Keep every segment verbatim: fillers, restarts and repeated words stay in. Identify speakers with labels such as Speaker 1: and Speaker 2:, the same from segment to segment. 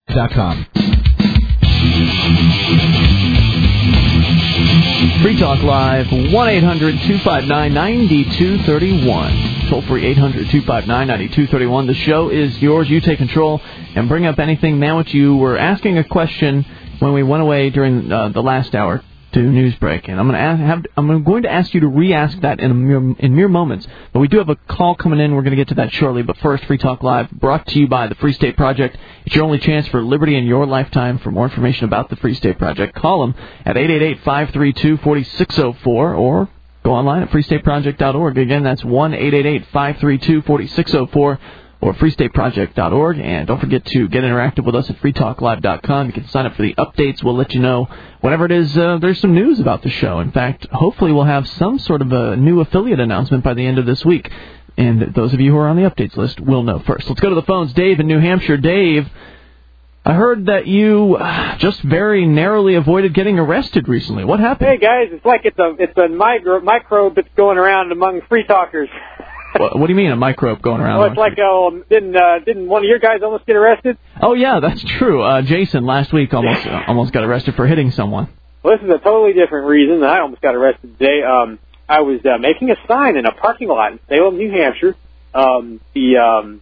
Speaker 1: dot com.
Speaker 2: Free Talk Live, one eight hundred two five nine nine two three one. Toll free eight hundred two five nine nine two three one. The show is yours. You take control and bring up anything. Now, what you were asking a question when we went away during uh, the last hour to news break, and I'm going to ask, have I'm going to ask you to re-ask that in a mere, in mere moments. But we do have a call coming in. We're going to get to that shortly. But first, Free Talk Live, brought to you by the Free State Project. It's your only chance for liberty in your lifetime. For more information about the Free State Project, call them at eight eight eight, five three two, four six zero four or go online at free state project dot org. Again, that's one eight eight eight, five three two, four six zero four or free state project dot org. And don't forget to get interactive with us at free talk live dot com. You can sign up for the updates. We'll let you know whenever it is uh, there's some news about the show. In fact, hopefully we'll have some sort of a new affiliate announcement by the end of this week. And those of you who are on the updates list will know first. Let's go to the phones. Dave in New Hampshire. Dave, I heard that you just very narrowly avoided getting arrested recently. What happened?
Speaker 3: Hey, guys, it's like it's a it's a micro, microbe that's going around among free talkers.
Speaker 2: What, what do you mean, a microbe going around?
Speaker 3: Well, it's like, uh, didn't uh, didn't one of your guys almost get arrested?
Speaker 2: Oh, yeah, that's true. Uh, Jason last week almost uh, almost got arrested for hitting someone.
Speaker 3: Well, this is a totally different reason. I almost got arrested today. Um, I was uh, making a sign in a parking lot in Salem, New Hampshire. Um, the um,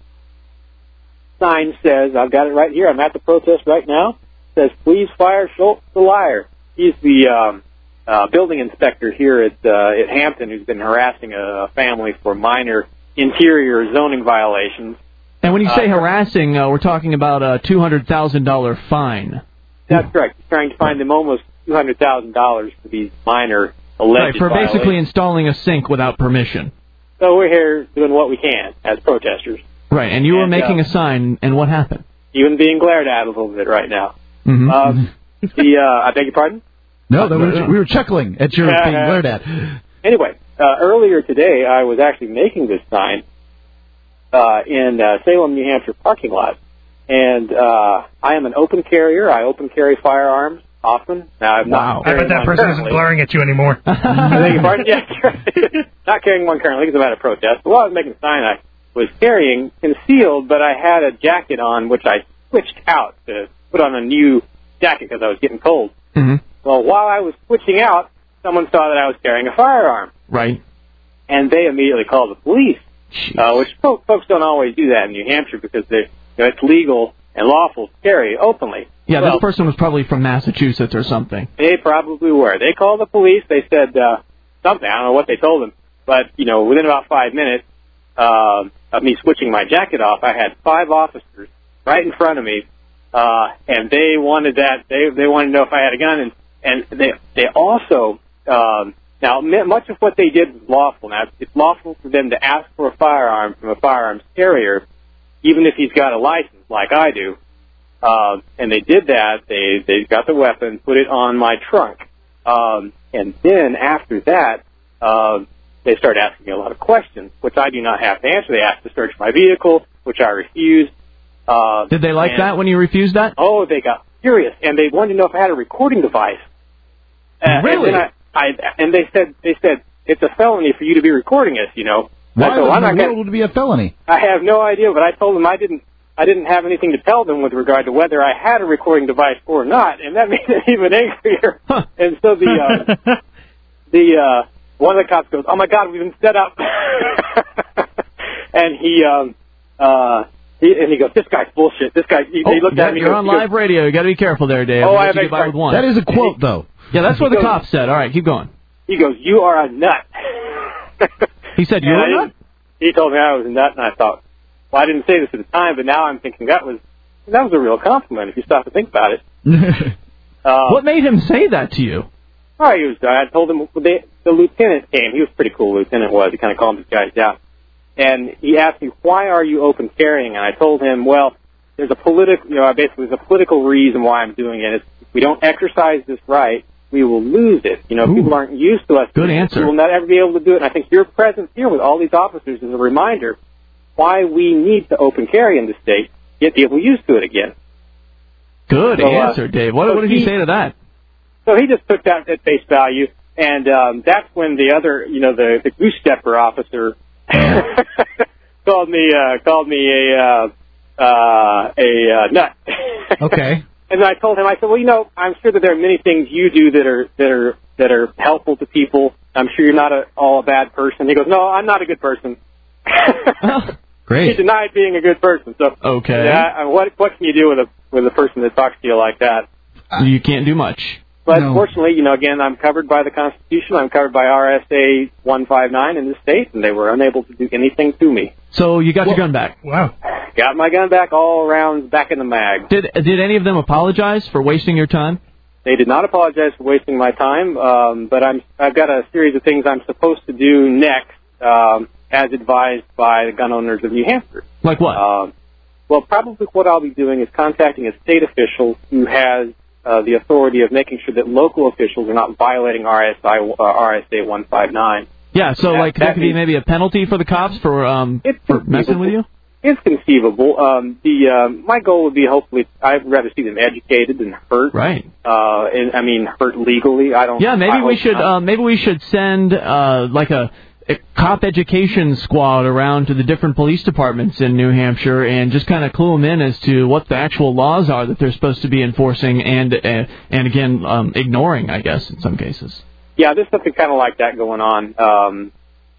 Speaker 3: sign says, I've got it right here, I'm at the protest right now, it says, please fire Schultz the liar. He's the um, uh, building inspector here at uh, at Hampton who's been harassing a family for minor interior zoning violations.
Speaker 2: And when you say
Speaker 3: uh,
Speaker 2: harassing, uh, we're talking about a two hundred thousand dollars fine.
Speaker 3: That's correct. He's trying to find them almost two hundred thousand dollars for these minor alleged
Speaker 2: Right, for
Speaker 3: violations.
Speaker 2: basically installing a sink without permission.
Speaker 3: So we're here doing what we can as protesters.
Speaker 2: Right, and you
Speaker 3: and,
Speaker 2: were making
Speaker 3: uh,
Speaker 2: a sign, and what happened?
Speaker 3: Even being glared at a little bit right now.
Speaker 2: Mm-hmm.
Speaker 3: Um, the uh, I beg your pardon?
Speaker 1: No, we were, we were chuckling at your being glared at.
Speaker 3: Anyway, uh, earlier today I was actually making this sign uh, in uh, Salem, New Hampshire parking lot. And uh, I am an open carrier. I open carry firearms often. Now, I'm
Speaker 1: wow.
Speaker 3: not
Speaker 4: I bet that person
Speaker 3: currently.
Speaker 4: isn't glaring at you anymore.
Speaker 3: I beg your pardon? Yeah, not carrying one currently because I'm at a protest. But while I was making the sign, I was carrying concealed, but I had a jacket on, which I switched out to put on a new jacket because I was getting cold.
Speaker 2: Mm-hmm.
Speaker 3: Well, while I was switching out, someone saw that I was carrying a firearm.
Speaker 2: Right.
Speaker 3: And they immediately called the police, uh, which fo- folks don't always do that in New Hampshire because they, you know, it's legal and lawful to carry openly.
Speaker 2: Yeah,
Speaker 3: well,
Speaker 2: this person was probably from Massachusetts or something.
Speaker 3: They probably were. They called the police. They said uh, something. I don't know what they told them. But, you know, within about five minutes uh, of me switching my jacket off, I had five officers right in front of me, uh, and they wanted that. They they wanted to know if I had a gun, and and they they also um, now much of what they did was lawful. Now it's lawful for them to ask for a firearm from a firearms carrier, even if he's got a license like I do. Uh, and they did that. They they got the weapon, put it on my trunk, um, and then after that, uh, they started asking me a lot of questions, which I do not have to answer. They asked to search my vehicle, which I refused. Uh,
Speaker 2: Did they like
Speaker 3: and,
Speaker 2: that when you refused that?
Speaker 3: Oh, they got furious, and they wanted to know if I had a recording device. Uh,
Speaker 2: Really?
Speaker 3: And, then I, I, and they said they said it's a felony for you to be recording us. You know.
Speaker 1: Why
Speaker 3: I said, well,
Speaker 1: would
Speaker 3: I'm not
Speaker 1: the
Speaker 3: gonna,
Speaker 1: world be a felony?
Speaker 3: I have no idea, but I told them I didn't. I didn't have anything to tell them with regard to whether I had a recording device or not, and that made them even angrier.
Speaker 2: Huh.
Speaker 3: And so the uh, the uh, one of the cops goes, "Oh my God, we've been set up," and he um uh he and he goes, "This guy's bullshit. This guy." He,
Speaker 2: Oh,
Speaker 3: he looked
Speaker 2: yeah,
Speaker 3: at me.
Speaker 2: you're
Speaker 3: and
Speaker 2: on
Speaker 3: he goes,
Speaker 2: live radio. You got to be careful there, Dave.
Speaker 3: Oh,
Speaker 2: We'll
Speaker 3: I
Speaker 2: let you
Speaker 3: beg
Speaker 2: get by
Speaker 3: pardon.
Speaker 2: with one.
Speaker 1: That is a quote, though.
Speaker 2: Yeah, that's what the
Speaker 3: He goes-
Speaker 2: cop said. All right, keep going.
Speaker 3: He goes, "You are a nut."
Speaker 2: He said you
Speaker 3: And
Speaker 2: were
Speaker 3: I
Speaker 2: a nut?
Speaker 3: didn't- He told me I was a nut, and I thought, well, I didn't say this at the time, but now I'm thinking that was that was a real compliment if you stop to think about it. Uh,
Speaker 2: What made him say that to you?
Speaker 3: Oh, he was. I told him they, the lieutenant came. He was pretty cool. The lieutenant was. He kind of calmed these guys down, and he asked me, "Why are you open carrying?" And I told him, "Well, there's a political. You know, basically, there's a political reason why I'm doing it. It's, if we don't exercise this right, we will lose it. You know,
Speaker 2: Ooh.
Speaker 3: people aren't used to us.
Speaker 2: Good
Speaker 3: doing it.
Speaker 2: answer.
Speaker 3: We will not ever be able to do it. And I think your presence here with all these officers is a reminder why we need to open carry in the state, get people used to it again."
Speaker 2: Good
Speaker 3: So, uh,
Speaker 2: answer, Dave. What,
Speaker 3: so
Speaker 2: what did he
Speaker 3: he-
Speaker 2: say to that?
Speaker 3: So he just took that at face value, and um, that's when the other, you know, the, the goose stepper officer called me uh, called me a uh, uh, a uh, nut.
Speaker 1: Okay.
Speaker 3: And then I told him, I said, well, you know, I'm sure that there are many things you do that are that are that are helpful to people. I'm sure you're not a, all a bad person. He goes, no, I'm not a good person.
Speaker 1: Great.
Speaker 3: He denied being a good person. So
Speaker 2: okay.
Speaker 3: Yeah, what what can you do with a with a person that talks to you like that?
Speaker 2: You can't do much.
Speaker 3: But
Speaker 1: no.
Speaker 3: fortunately, you know, again, I'm covered by the Constitution. I'm covered by R S A one fifty-nine in the state, and they were unable to do anything to me.
Speaker 2: So you got
Speaker 4: well,
Speaker 2: your gun back.
Speaker 4: Wow.
Speaker 3: Got my gun back, all rounds back in the mag.
Speaker 2: Did did any of them apologize for wasting your time?
Speaker 3: They did not apologize for wasting my time, um, but I'm I've got a series of things I'm supposed to do next, um, as advised by the gun owners of New Hampshire.
Speaker 2: Like what?
Speaker 3: Um, well, probably what I'll be doing is contacting a state official who has uh, the authority of making sure that local officials are not violating R S I, uh, R S A one fifty-nine.
Speaker 2: Yeah, so
Speaker 3: that,
Speaker 2: like there
Speaker 3: that
Speaker 2: could be
Speaker 3: means,
Speaker 2: maybe a penalty for the cops for um for messing with you?
Speaker 3: It's conceivable. Um, the uh, my goal would be hopefully I'd rather see them educated than hurt.
Speaker 2: Right.
Speaker 3: Uh, and, I mean hurt legally. I don't.
Speaker 2: Yeah, maybe
Speaker 3: I
Speaker 2: we
Speaker 3: hope
Speaker 2: should
Speaker 3: not.
Speaker 2: uh, maybe we should send uh like a, a cop education squad around to the different police departments in New Hampshire and just kind of clue them in as to what the actual laws are that they're supposed to be enforcing and uh, and again um, ignoring, I guess, in some cases.
Speaker 3: Yeah, there's something kind of like that going on um,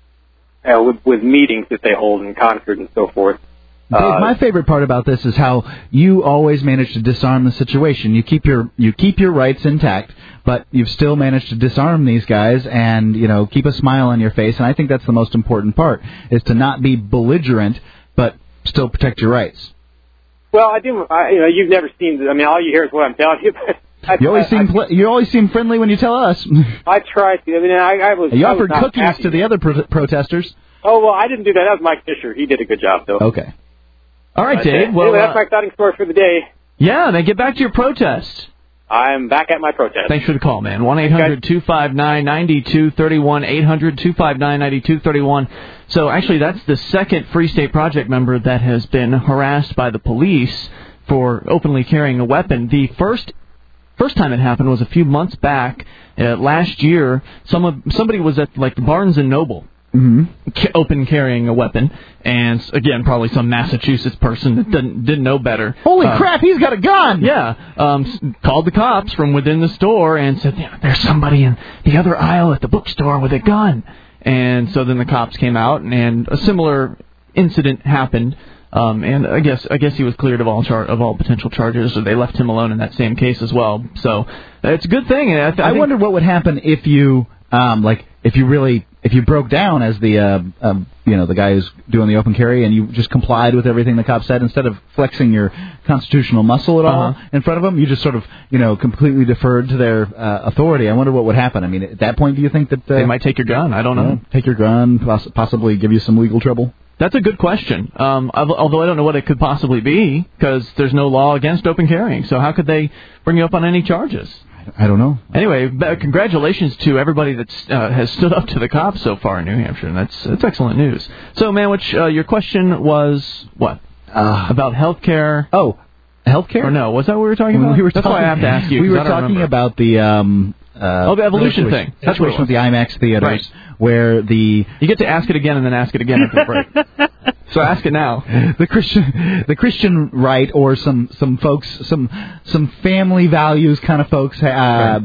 Speaker 3: uh, with, with meetings that they hold in Concord and so forth.
Speaker 1: Dave,
Speaker 3: Uh,
Speaker 1: my favorite part about this is how you always manage to disarm the situation. You keep your you keep your rights intact, but you've still managed to disarm these guys and, you know, keep a smile on your face. And I think that's the most important part, is to not be belligerent, but still protect your rights.
Speaker 3: Well, I do. I, you know, you've never seen. I mean, all you hear is what I'm telling you. But I,
Speaker 1: You always
Speaker 3: I,
Speaker 1: seem
Speaker 3: I,
Speaker 1: pl- you always seem friendly when you tell us.
Speaker 3: I try to. I mean, I, I was.
Speaker 1: You
Speaker 3: I was
Speaker 1: offered
Speaker 3: not
Speaker 1: cookies
Speaker 3: happy.
Speaker 1: to the other pro- protesters.
Speaker 3: Oh well, I didn't do that. That was Mike Fisher. He did a good job, though.
Speaker 1: Okay.
Speaker 2: All right,
Speaker 3: Uh,
Speaker 2: Dave. Well,
Speaker 3: anyway, that's
Speaker 2: uh,
Speaker 3: my exciting story for the day.
Speaker 2: yeah, then get back to your protest.
Speaker 3: I'm back at my protest.
Speaker 2: Thanks for the call, man. one eight hundred two five nine nine two three one, eight hundred two five nine nine two three one. So actually, that's the second Free State Project member that has been harassed by the police for openly carrying a weapon. The first first time it happened was a few months back. Uh, last year, some somebody was at like Barnes and Noble.
Speaker 1: Mm-hmm.
Speaker 2: Open carrying a weapon, and again, probably some Massachusetts person that didn't didn't know better.
Speaker 1: Holy
Speaker 2: uh,
Speaker 1: crap, he's got a gun!
Speaker 2: Yeah, um, called the cops from within the store and said, yeah, there's somebody in the other aisle at the bookstore with a gun. And so then the cops came out, and a similar incident happened. Um, and I guess I guess he was cleared of all char- of all potential charges, or they left him alone in that same case as well. So it's a good thing. I, th- I,
Speaker 1: I
Speaker 2: think-
Speaker 1: wonder what would happen if you, um, like, if you really, if you broke down as the, uh, um, you know, the guy who's doing the open carry, and you just complied with everything the cop said instead of flexing your constitutional muscle at all
Speaker 2: Uh-huh.
Speaker 1: in front of them. You just sort of, you know, completely deferred to their uh, authority. I wonder what would happen. I mean, at that point, do you think that uh,
Speaker 2: they might take your gun. I don't know.
Speaker 1: uh, take your gun, poss- possibly give you some legal trouble?
Speaker 2: That's a good question. Um, although I don't know what it could possibly be, because there's no law against open carrying. So how could they bring you up on any charges?
Speaker 1: I don't know.
Speaker 2: Anyway, b- congratulations to everybody that uh, has stood up to the cops so far in New Hampshire, and that's that's excellent news. So, Manwich, uh, your question was what?
Speaker 1: Uh,
Speaker 2: About health care?
Speaker 1: Oh, healthcare?
Speaker 2: Or no, was that what we were talking about?
Speaker 1: We were
Speaker 2: that's
Speaker 1: talking,
Speaker 2: why I have to ask you.
Speaker 1: We
Speaker 2: 'cause
Speaker 1: were
Speaker 2: I don't
Speaker 1: talking
Speaker 2: remember.
Speaker 1: about the um, uh,
Speaker 2: oh, the evolution thing. That's what it
Speaker 1: situation with the IMAX theaters,
Speaker 2: Right.
Speaker 1: where the
Speaker 2: You get to ask it again and then ask it again after the break. So ask it now.
Speaker 1: the Christian the Christian right, or some some folks, some some family values kind of folks, uh, right.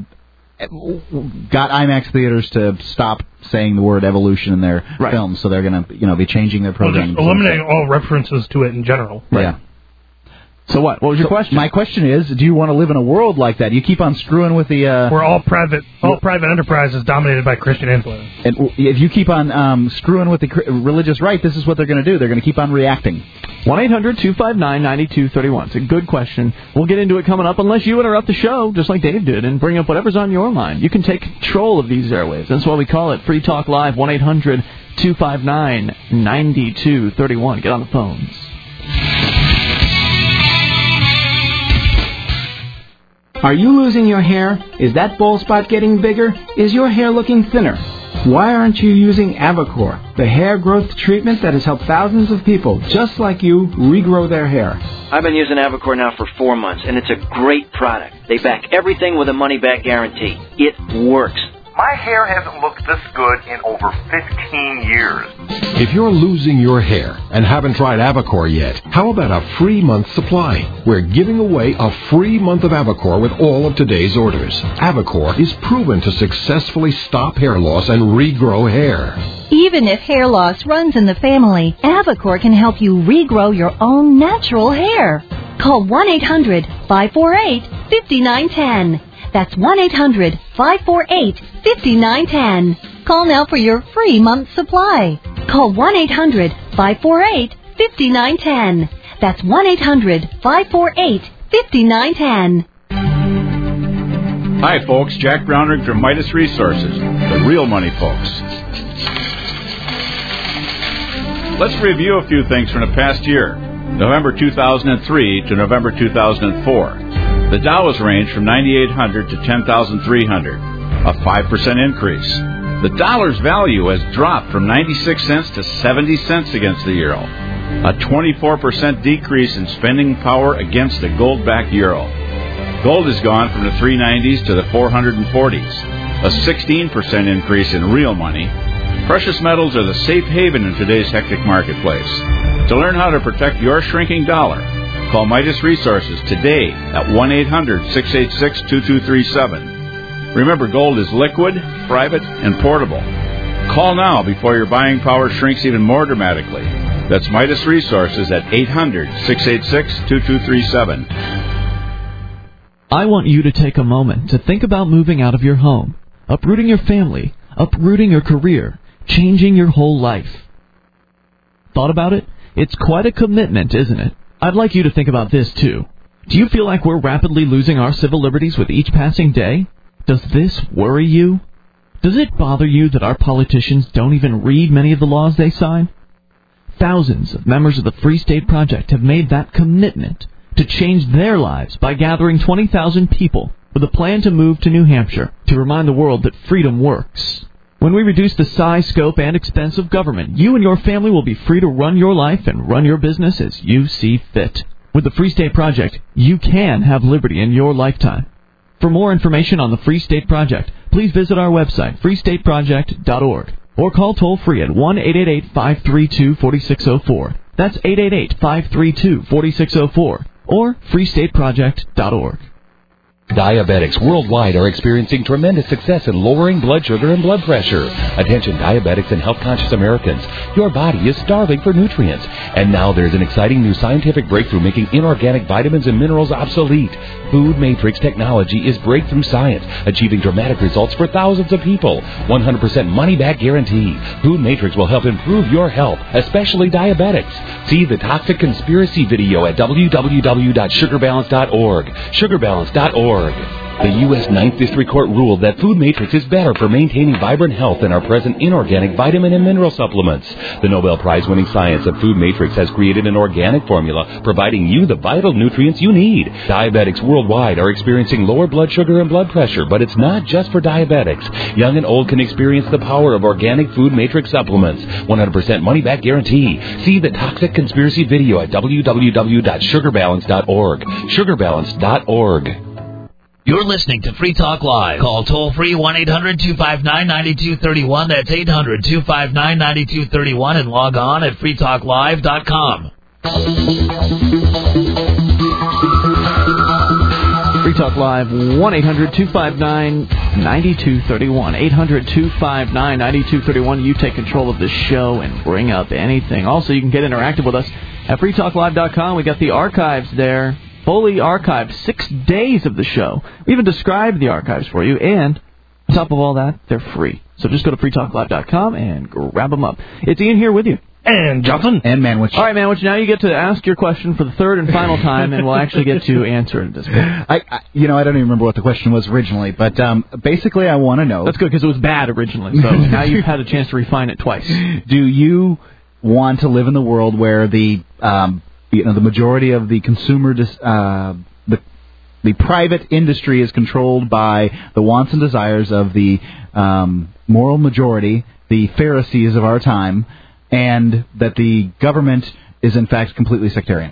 Speaker 1: got IMAX theaters to stop saying the word evolution in their
Speaker 2: right.
Speaker 1: films, so they're going to, you know, be changing their programming.
Speaker 4: Well, just eliminating all references to it in general.
Speaker 1: Right. Yeah.
Speaker 2: So what? What was your
Speaker 1: so
Speaker 2: question?
Speaker 1: My question is, do you want to live in a world like that? You keep on screwing with the... Uh,
Speaker 4: Where all private all private enterprise is dominated by Christian influence.
Speaker 1: And if you keep on um, screwing with the religious right, this is what they're going to do. They're going to keep on reacting.
Speaker 2: one eight hundred two five nine nine two three one. It's a good question. We'll get into it coming up, unless you interrupt the show, just like Dave did, and bring up whatever's on your mind. You can take control of these airwaves. That's why we call it Free Talk Live, one eight hundred two five nine nine two three one. Get on the phones.
Speaker 5: Are you losing your hair? Is that bald spot getting bigger? Is your hair looking thinner? Why aren't you using Avacor, the hair growth treatment that has helped thousands of people just like you regrow their hair?
Speaker 6: I've been using Avacor now for four months, and it's a great product. They back everything with a money-back guarantee. It works.
Speaker 7: My hair hasn't looked this good in over fifteen years.
Speaker 8: If you're losing your hair and haven't tried Avacor yet, how about a free month supply? We're giving away a free month of Avacor with all of today's orders. Avacor is proven to successfully stop hair loss and regrow hair.
Speaker 9: Even if hair loss runs in the family, Avacor can help you regrow your own natural hair. Call one eight hundred five four eight five nine one zero. That's one eight hundred five four eight five nine one zero. Call now for your free month supply. Call one eight hundred five four eight five nine one zero. That's one eight hundred five four eight five nine one zero.
Speaker 10: Hi, folks. Jack Brownrigg from Midas Resources, the real money folks. Let's review a few things from the past year, November two thousand three to November two thousand four. The Dow has ranged from ninety-eight hundred to ten thousand three hundred, a five percent increase. The dollar's value has dropped from ninety-six cents to seventy cents against the euro, a twenty-four percent decrease in spending power against the gold-backed euro. Gold has gone from the three nineties to the four forties, a sixteen percent increase in real money. Precious metals are the safe haven in today's hectic marketplace. To learn how to protect your shrinking dollar, call Midas Resources today at one eight hundred six eight six two two three seven. Remember, gold is liquid, private, and portable. Call now before your buying power shrinks even more dramatically. That's Midas Resources at eight hundred six eight six two two three seven.
Speaker 2: I want you to take a moment to think about moving out of your home, uprooting your family, uprooting your career, changing your whole life. Thought about it? It's quite a commitment, isn't it? I'd like you to think about this, too. Do you feel like we're rapidly losing our civil liberties with each passing day? Does this worry you? Does it bother you that our politicians don't even read many of the laws they sign? Thousands of members of the Free State Project have made that commitment to change their lives by gathering twenty thousand people with a plan to move to New Hampshire to remind the world that freedom works. When we reduce the size, scope, and expense of government, you and your family will be free to run your life and run your business as you see fit. With the Free State Project, you can have liberty in your lifetime. For more information on the Free State Project, please visit our website, free state project dot org, or call toll-free at one eight eight eight five three two four six zero four. That's eight eight eight five three two four six zero four, or free state project dot org.
Speaker 11: Diabetics worldwide are experiencing tremendous success in lowering blood sugar and blood pressure. Attention diabetics and health-conscious Americans. Your body is starving for nutrients. And now there's an exciting new scientific breakthrough making inorganic vitamins and minerals obsolete. Food Matrix technology is breakthrough science, achieving dramatic results for thousands of people. one hundred percent money-back guarantee. Food Matrix will help improve your health, especially diabetics. See the Toxic Conspiracy video at w w w dot sugar balance dot org. sugar balance dot org. The U S ninth District Court ruled that Food Matrix is better for maintaining vibrant health than our present inorganic vitamin and mineral supplements. The Nobel Prize-winning science of Food Matrix has created an organic formula providing you the vital nutrients you need. Diabetics worldwide are experiencing lower blood sugar and blood pressure, but it's not just for diabetics. Young and old can experience the power of organic Food Matrix supplements. one hundred percent money-back guarantee. See the Toxic Conspiracy video at w w w dot sugar balance dot org. sugar balance dot org.
Speaker 12: You're listening to Free Talk Live. Call toll-free one eight hundred two five nine nine two three one. That's eight hundred two five nine nine two three one, and log on at free talk live dot com.
Speaker 2: Free Talk Live, one eight hundred two five nine nine two three one. eight hundred two five nine nine two three one. You take control of the show and bring up anything. Also, you can get interactive with us at free talk live dot com. We got the archives there. Fully archived, six days of the show. We even described the archives for you, and on top of all that, they're free. So just go to free talk live dot com and grab them up. It's Ian here with you.
Speaker 4: And Johnson.
Speaker 1: And Manwich.
Speaker 2: All right, Manwich, now you get to ask your question for the third and final time, and we'll actually get to answer it at this point.
Speaker 1: I, I, you know, I don't even remember what the question was originally, but um, basically I want to know...
Speaker 2: That's good, because it was bad originally, so now you've had a chance to refine it twice.
Speaker 1: Do you want to live in the world where the... Um, You know, the majority of the consumer, dis, uh, the the private industry is controlled by the wants and desires of the um, moral majority, the Pharisees of our time, and that the government is in fact completely sectarian?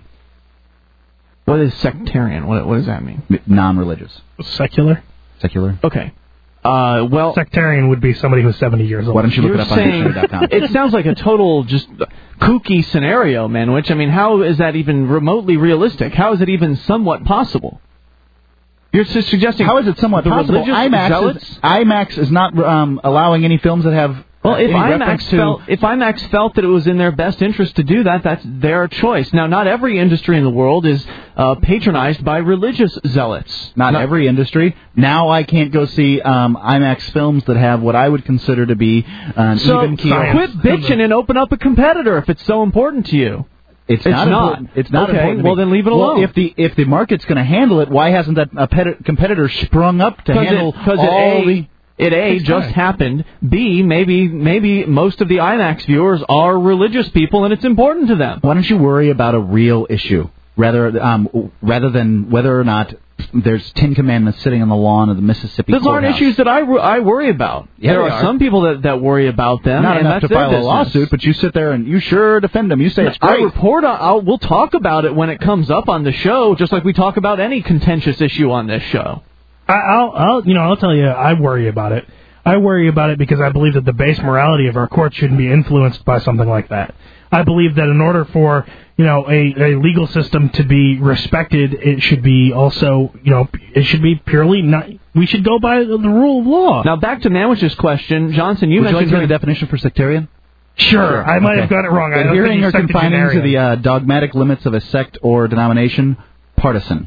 Speaker 2: What is sectarian? What, what does that mean?
Speaker 1: Non-religious.
Speaker 4: Secular?
Speaker 1: Secular.
Speaker 2: Okay. Uh, well,
Speaker 4: sectarian would be somebody who's seventy years old.
Speaker 1: Why don't you look
Speaker 2: You're
Speaker 1: it up on
Speaker 2: saying,
Speaker 1: dictionary dot com?
Speaker 2: It sounds like a total just kooky scenario, Manwich. I mean, how is that even remotely realistic? How is it even somewhat possible? You're su- suggesting
Speaker 1: how is it somewhat
Speaker 2: the
Speaker 1: possible?
Speaker 2: religious
Speaker 1: IMAX
Speaker 2: zealots?
Speaker 1: is, IMAX is not um, allowing any films that have.
Speaker 2: Well,
Speaker 1: uh,
Speaker 2: if
Speaker 1: any
Speaker 2: IMAX
Speaker 1: reference to,
Speaker 2: felt if IMAX felt that it was in their best interest to do that, that's their choice. Now, not every industry in the world is uh, patronized by religious zealots.
Speaker 1: Not, not every industry. Now I can't go see um, IMAX films that have what I would consider to be an
Speaker 2: so
Speaker 1: even keel.
Speaker 2: quit bitching and open up a competitor if it's so important to you.
Speaker 1: It's,
Speaker 2: it's
Speaker 1: not,
Speaker 2: not.
Speaker 1: important. It's not
Speaker 2: okay,
Speaker 1: important. to
Speaker 2: well
Speaker 1: me.
Speaker 2: then leave it alone.
Speaker 1: Well, if the if the market's going to handle it, why hasn't that a pet- competitor sprung up to handle
Speaker 2: Because
Speaker 1: all
Speaker 2: it, A,
Speaker 1: the?
Speaker 2: It A just
Speaker 1: time.
Speaker 2: happened. B maybe maybe most of the IMAX viewers are religious people and it's important to them.
Speaker 1: Why don't you worry about a real issue rather um, rather than whether or not there's Ten Commandments sitting on the lawn of the Mississippi
Speaker 2: Those
Speaker 1: courthouse.
Speaker 2: aren't issues that I, I worry about.
Speaker 1: Yeah,
Speaker 2: there
Speaker 1: they
Speaker 2: are,
Speaker 1: are
Speaker 2: some people that, that worry about them.
Speaker 1: Not
Speaker 2: and
Speaker 1: enough
Speaker 2: that's
Speaker 1: to
Speaker 2: their
Speaker 1: file a
Speaker 2: business.
Speaker 1: lawsuit, but you sit there and you sure defend them. You say it's
Speaker 2: I
Speaker 1: great.
Speaker 2: report. On, I'll, we'll talk about it when it comes up on the show, just like we talk about any contentious issue on this show.
Speaker 4: I, I'll, I'll, you know, I'll tell you, I worry about it. I worry about it because I believe that the base morality of our courts shouldn't be influenced by something like that. I believe that in order for, you know, a, a legal system to be respected, it should be also, you know, it should be purely not. We should go by the rule of law.
Speaker 2: Now back to Manwich's question, Johnson. You
Speaker 1: Would you like
Speaker 2: mentioned
Speaker 1: to hear the definition for sectarian?
Speaker 4: Sure, I might have got it wrong. I don't
Speaker 1: Adhering
Speaker 4: think
Speaker 1: or
Speaker 4: he's
Speaker 1: confining to
Speaker 4: sectarian.
Speaker 1: the uh, dogmatic limits of a sect or denomination. Partisan.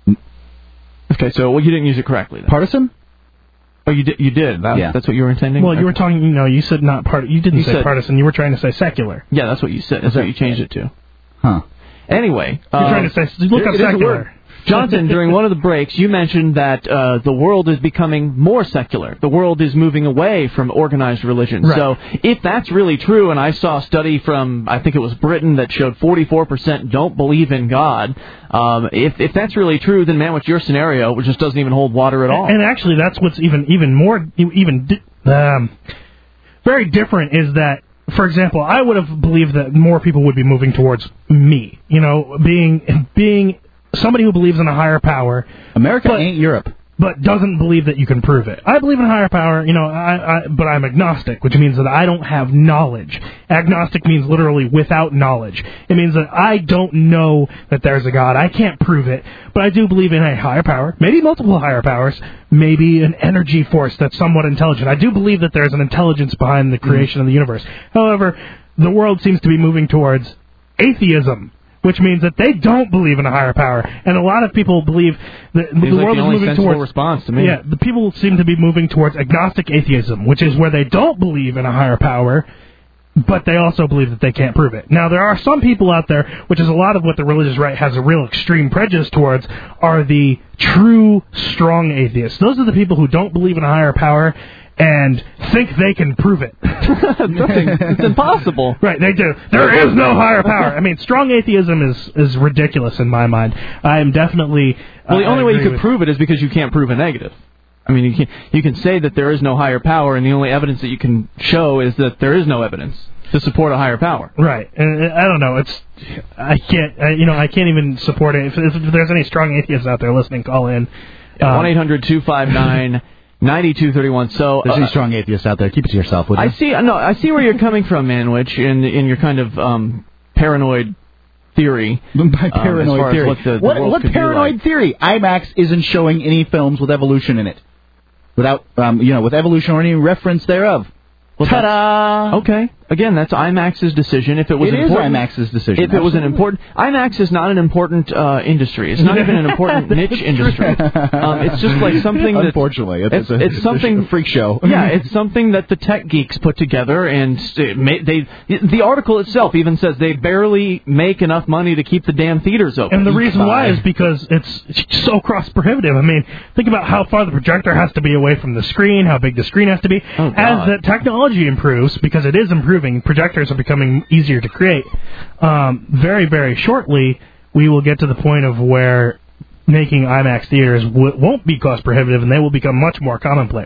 Speaker 2: Okay, so well, you didn't use it correctly then.
Speaker 1: Partisan?
Speaker 2: Oh, you did. You did. That,
Speaker 1: Yeah.
Speaker 2: That's what you were intending.
Speaker 4: Well, you were talking. You know, you said not part. You didn't
Speaker 2: You
Speaker 4: say
Speaker 2: said-
Speaker 4: partisan. You were trying to say secular.
Speaker 2: Yeah, that's what you said. That's what you changed it to.
Speaker 1: Huh.
Speaker 2: Anyway,
Speaker 4: You're
Speaker 2: uh,
Speaker 4: trying to say look up
Speaker 1: it is a
Speaker 4: secular.
Speaker 1: word.
Speaker 2: Johnson, during one of the breaks, you mentioned that uh, the world is becoming more secular. The world is moving away from organized religion.
Speaker 4: Right.
Speaker 2: So if that's really true, and I saw a study from, I think it was Britain, that showed forty-four percent don't believe in God, um, if, if that's really true, then, man, what's your scenario, which just doesn't even hold water at all.
Speaker 4: And actually, that's what's even even more even di- um, very different is that. For example, I would have believed that more people would be moving towards me. You know, being being somebody who believes in a higher power.
Speaker 1: America
Speaker 4: but,
Speaker 1: ain't Europe.
Speaker 4: But doesn't believe that you can prove it. I believe in a higher power, you know, I, I, but I'm agnostic, which means that I don't have knowledge. Agnostic means literally without knowledge. It means that I don't know that there's a God. I can't prove it, but I do believe in a higher power, maybe multiple higher powers, maybe an energy force that's somewhat intelligent. I do believe that there's an intelligence behind the creation of the universe. However, the world seems to be moving towards atheism, which means that they don't believe in a higher power. And a lot of people believe that the
Speaker 2: Seems like
Speaker 4: world
Speaker 2: the
Speaker 4: is
Speaker 2: only
Speaker 4: moving
Speaker 2: sensible
Speaker 4: towards...
Speaker 2: response to me.
Speaker 4: Yeah, the people seem to be moving towards agnostic atheism, which is where they don't believe in a higher power, but they also believe that they can't prove it. Now, there are some people out there, which is a lot of what the religious right has a real extreme prejudice towards, are the true, strong atheists. Those are the people who don't believe in a higher power and think they can prove it.
Speaker 2: It's impossible.
Speaker 4: Right, they do. There is no higher power. I mean, strong atheism is, is ridiculous in my mind. I am definitely...
Speaker 2: Well, the
Speaker 4: uh,
Speaker 2: only
Speaker 4: I
Speaker 2: way you
Speaker 4: agree
Speaker 2: could
Speaker 4: with-
Speaker 2: prove it is because you can't prove a negative. I mean, you can you can say that there is no higher power, and the only evidence that you can show is that there is no evidence to support a higher power.
Speaker 4: Right, and I don't know. It's I can't. I, you know, I can't even support it. If, if there's any strong atheists out there listening, call in.
Speaker 2: One eight hundred two five nine nine two three one. So
Speaker 1: There's
Speaker 2: uh,
Speaker 1: any strong atheists out there. Keep it to yourself, would you?
Speaker 2: I see. No, I see where you're coming from, Manwich, in in your kind of um, paranoid theory.
Speaker 1: By
Speaker 2: um,
Speaker 1: paranoid
Speaker 2: as far as
Speaker 1: theory.
Speaker 2: what the, the
Speaker 1: what
Speaker 2: world
Speaker 1: what
Speaker 2: could be
Speaker 1: paranoid
Speaker 2: like.
Speaker 1: theory? IMAX isn't showing any films with evolution in it. Without, um, you know, with evolution or any reference thereof.
Speaker 2: Well,
Speaker 1: Ta-da!
Speaker 2: Okay. Again, that's IMAX's decision. If it was
Speaker 1: It is
Speaker 2: important,
Speaker 1: IMAX's decision.
Speaker 2: If it was an
Speaker 1: Absolutely.
Speaker 2: important, IMAX is not an important uh, industry. It's not even an important niche industry. Um, it's just like something that,
Speaker 1: Unfortunately, it's,
Speaker 2: it's,
Speaker 1: a,
Speaker 2: it's
Speaker 1: it's
Speaker 2: something
Speaker 1: a freak show.
Speaker 2: Yeah, it's something that the tech geeks put together, and it ma- they. The article itself even says they barely make enough money to keep the damn theaters open.
Speaker 4: And the reason why is because it's so cross-prohibitive. I mean, think about how far the projector has to be away from the screen, how big the screen has to be.
Speaker 2: Oh,
Speaker 4: As
Speaker 2: God.
Speaker 4: the technology improves, because it is improving, projectors are becoming easier to create. Um, very, very shortly, we will get to the point of where making IMAX theaters w- won't be cost-prohibitive, and they will become much more commonplace.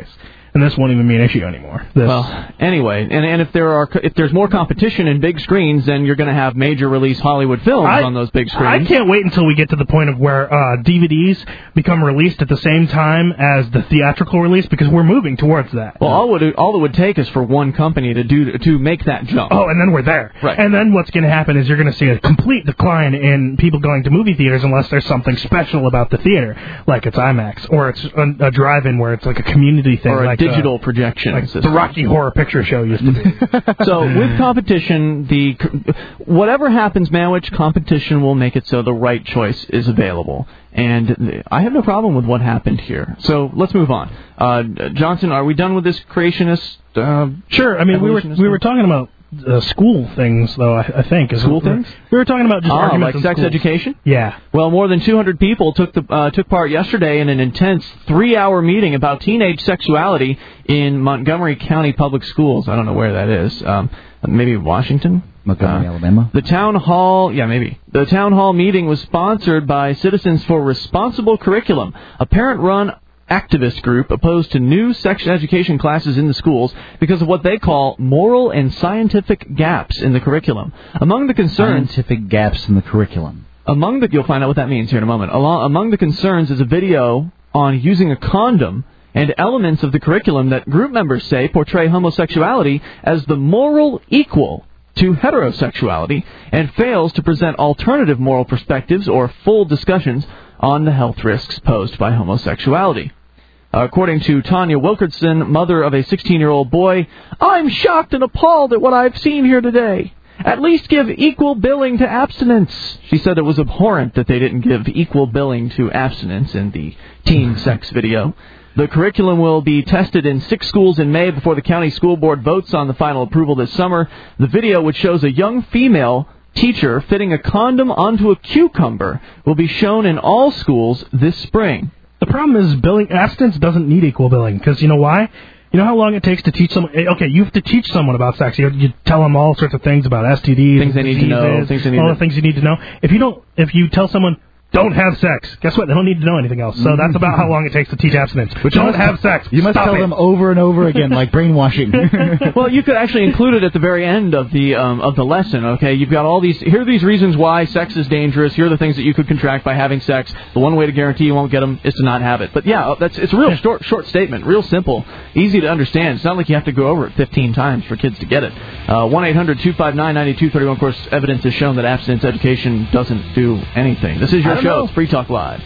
Speaker 4: and this won't even be an issue anymore. This.
Speaker 2: Well, anyway, and and if there are if there's more competition in big screens, then you're going to have major release Hollywood films
Speaker 4: I,
Speaker 2: on those big screens.
Speaker 4: I can't wait until we get to the point of where uh, D V Ds become released at the same time as the theatrical release, because we're moving towards that.
Speaker 2: Well, all, would, all it would take is for one company to do to make that jump.
Speaker 4: Oh, and then we're there.
Speaker 2: Right.
Speaker 4: And then what's going to happen is you're going to see a complete decline in people going to movie theaters unless there's something special about the theater, like it's IMAX, or it's a, a drive-in where it's like a community thing.
Speaker 2: Or a
Speaker 4: like
Speaker 2: digital
Speaker 4: a,
Speaker 2: projection
Speaker 4: like
Speaker 2: system.
Speaker 4: the Rocky Horror Picture Show used to be.
Speaker 2: So with competition, the whatever happens, Manwich, competition will make it so the right choice is available. And I have no problem with what happened here. So let's move on. Uh, Johnson, are we done with this creationist? Uh,
Speaker 4: sure. I mean, we were we were talking about uh, school things, though. I, I think
Speaker 2: school things.
Speaker 4: We were talking about just
Speaker 2: ah,
Speaker 4: arguments
Speaker 2: like
Speaker 4: in
Speaker 2: sex
Speaker 4: schools.
Speaker 2: education.
Speaker 4: Yeah.
Speaker 2: Well, more than two hundred people took the uh, took part yesterday in an intense three-hour meeting about teenage sexuality in Montgomery County Public Schools. I don't know where that is. Um, maybe Washington.
Speaker 1: Montgomery,
Speaker 2: uh,
Speaker 1: Alabama.
Speaker 2: The town hall, yeah, maybe. The town hall meeting was sponsored by Citizens for Responsible Curriculum, a parent-run activist group opposed to new sex education classes in the schools because of what they call moral and scientific gaps in the curriculum. Among the concerns...
Speaker 1: Scientific gaps in the curriculum.
Speaker 2: Among the... You'll find out what that means here in a moment. Along, among the concerns is a video on using a condom and elements of the curriculum that group members say portray homosexuality as the moral equal to heterosexuality and fails to present alternative moral perspectives or full discussions on the health risks posed by homosexuality. According to Tanya Wilkerson, mother of a sixteen-year-old boy, I'm shocked and appalled at what I've seen here today. At least give equal billing to abstinence. She said it was abhorrent that they didn't give equal billing to abstinence in the teen sex video. The curriculum will be tested in six schools in May before the county school board votes on the final approval this summer. The video, which shows a young female teacher fitting a condom onto a cucumber, will be shown in all schools this spring.
Speaker 4: The problem is billing abstinence doesn't need equal billing, because you know why? You know how long it takes to teach someone... Okay, you have to teach someone about sex. You, you tell them all sorts of things about S T Ds,
Speaker 2: things they need to know, things they need
Speaker 4: all
Speaker 2: to...
Speaker 4: the things you need to know. If you don't, if you tell someone, don't have sex, guess what? They don't need to know anything else. So that's about how long it takes to teach abstinence.
Speaker 1: Which
Speaker 4: don't
Speaker 1: must,
Speaker 4: have sex.
Speaker 1: You must
Speaker 4: Stop
Speaker 1: tell
Speaker 4: it.
Speaker 1: them over and over again, like brainwashing.
Speaker 2: Well, you could actually include it at the very end of the um, of the lesson. Okay, you've got all these. Here are these reasons why sex is dangerous. Here are the things that you could contract by having sex. The one way to guarantee you won't get them is to not have it. But yeah, that's it's a real short short statement, real simple, easy to understand. It's not like you have to go over it fifteen times for kids to get it. One eight hundred two five nine nine two three one. Of course, evidence has shown that abstinence education doesn't do anything. This is your show.
Speaker 13: Know.
Speaker 2: It's Free Talk Live.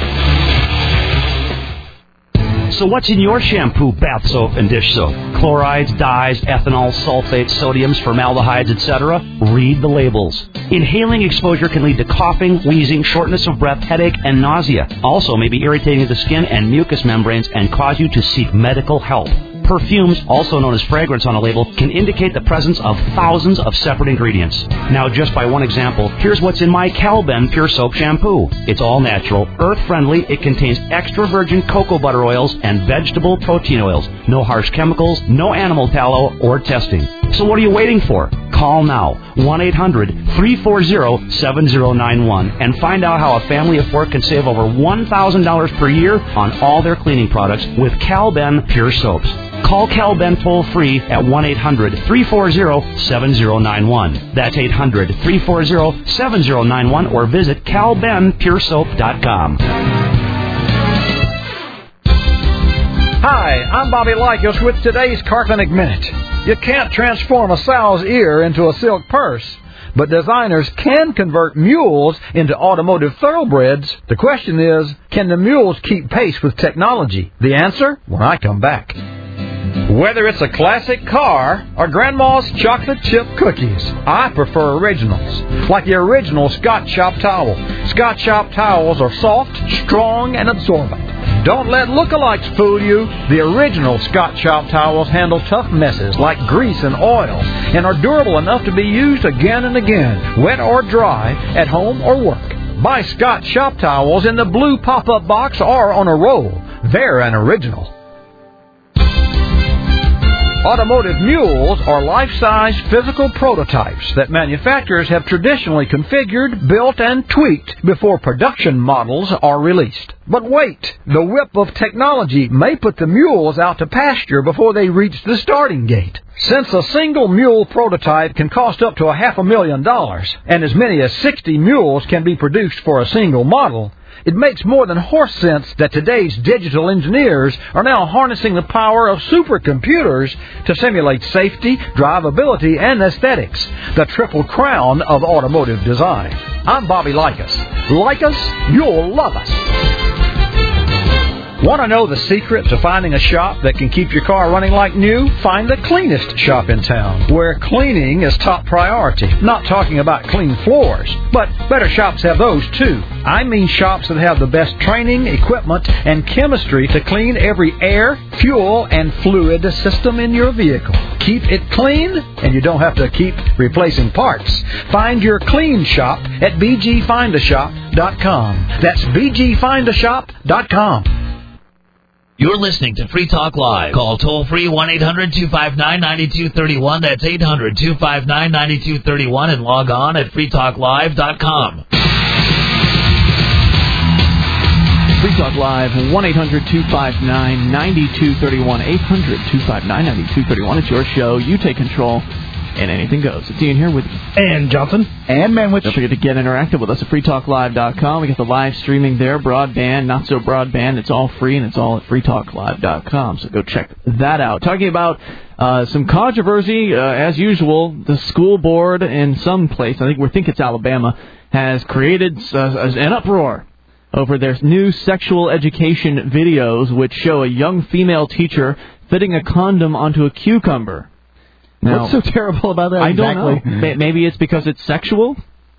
Speaker 13: So what's in your shampoo, bath soap, and dish soap? Chlorides, dyes, ethanol, sulfates, sodiums, formaldehydes, et cetera? Read the labels. Inhaling exposure can lead to coughing, wheezing, shortness of breath, headache, and nausea. Also may be irritating to the skin and mucous membranes and cause you to seek medical help. Perfumes, also known as fragrance on a label, can indicate the presence of thousands of separate ingredients. Now, just by one example, here's what's in my Calben Pure Soap Shampoo. It's all natural, earth-friendly, it contains extra virgin cocoa butter oils and vegetable protein oils. No harsh chemicals, no animal tallow, or testing. So what are you waiting for? Call now, one eight hundred three four zero seven zero nine one, and find out how a family of four can save over one thousand dollars per year on all their cleaning products with Calben Pure Soaps. Call Calben toll-free at one eight hundred three four zero seven zero nine one. That's eight hundred three four zero seven zero nine one, or visit cal ben pure soap dot com.
Speaker 14: Hi, I'm Bobby Likos with today's Carclinic Minute. You can't transform a sow's ear into a silk purse, but designers can convert mules into automotive thoroughbreds. The question is, can the mules keep pace with technology? The answer, when I come back. Whether it's a classic car or Grandma's chocolate chip cookies, I prefer originals, like the original Scott Shop towel. Scott Shop towels are soft, strong, and absorbent. Don't let lookalikes fool you. The original Scott Shop towels handle tough messes like grease and oil and are durable enough to be used again and again, wet or dry, at home or work. Buy Scott Shop towels in the blue pop-up box or on a roll. They're an original. Automotive mules are life-size physical prototypes that manufacturers have traditionally configured, built, and tweaked before production models are released. But wait, the whip of technology may put the mules out to pasture before they reach the starting gate. Since a single mule prototype can cost up to a half a million dollars, and as many as sixty mules can be produced for a single model, it makes more than horse sense that today's digital engineers are now harnessing the power of supercomputers to simulate safety, drivability, and aesthetics, the triple crown of automotive design. I'm Bobby Likas. Like us, you'll love us. Want to know the secret to finding a shop that can keep your car running like new? Find the cleanest shop in town, where cleaning is top priority. Not talking about clean floors, but better shops have those too. I mean shops that have the best training, equipment, and chemistry to clean every air, fuel, and fluid system in your vehicle. Keep it clean, and you don't have to keep replacing parts. Find your clean shop at b g find a shop dot com. That's b g find a shop dot com.
Speaker 12: You're listening to Free Talk Live. Call toll-free one eight hundred two five nine nine two three one. That's eight hundred two five nine nine two three one. And log on at free talk live dot com.
Speaker 2: Free Talk Live, one eight hundred two five nine nine two three one. eight hundred two five nine nine two three one. It's your show. You take control. And anything goes. It's Ian here with you.
Speaker 4: And Johnson.
Speaker 1: And Manwich.
Speaker 2: Don't forget to get interactive with us at free talk live dot com. We got the live streaming there, broadband, not so broadband. It's all free, and it's all at free talk live dot com. So go check that out. Talking about uh, some controversy, uh, as usual, the school board in some place, I think we think it's Alabama, has created uh, an uproar over their new sexual education videos, which show a young female teacher fitting a condom onto a cucumber. Now,
Speaker 1: what's so terrible about that?
Speaker 2: I
Speaker 1: exactly?
Speaker 2: don't know. Maybe it's because it's sexual.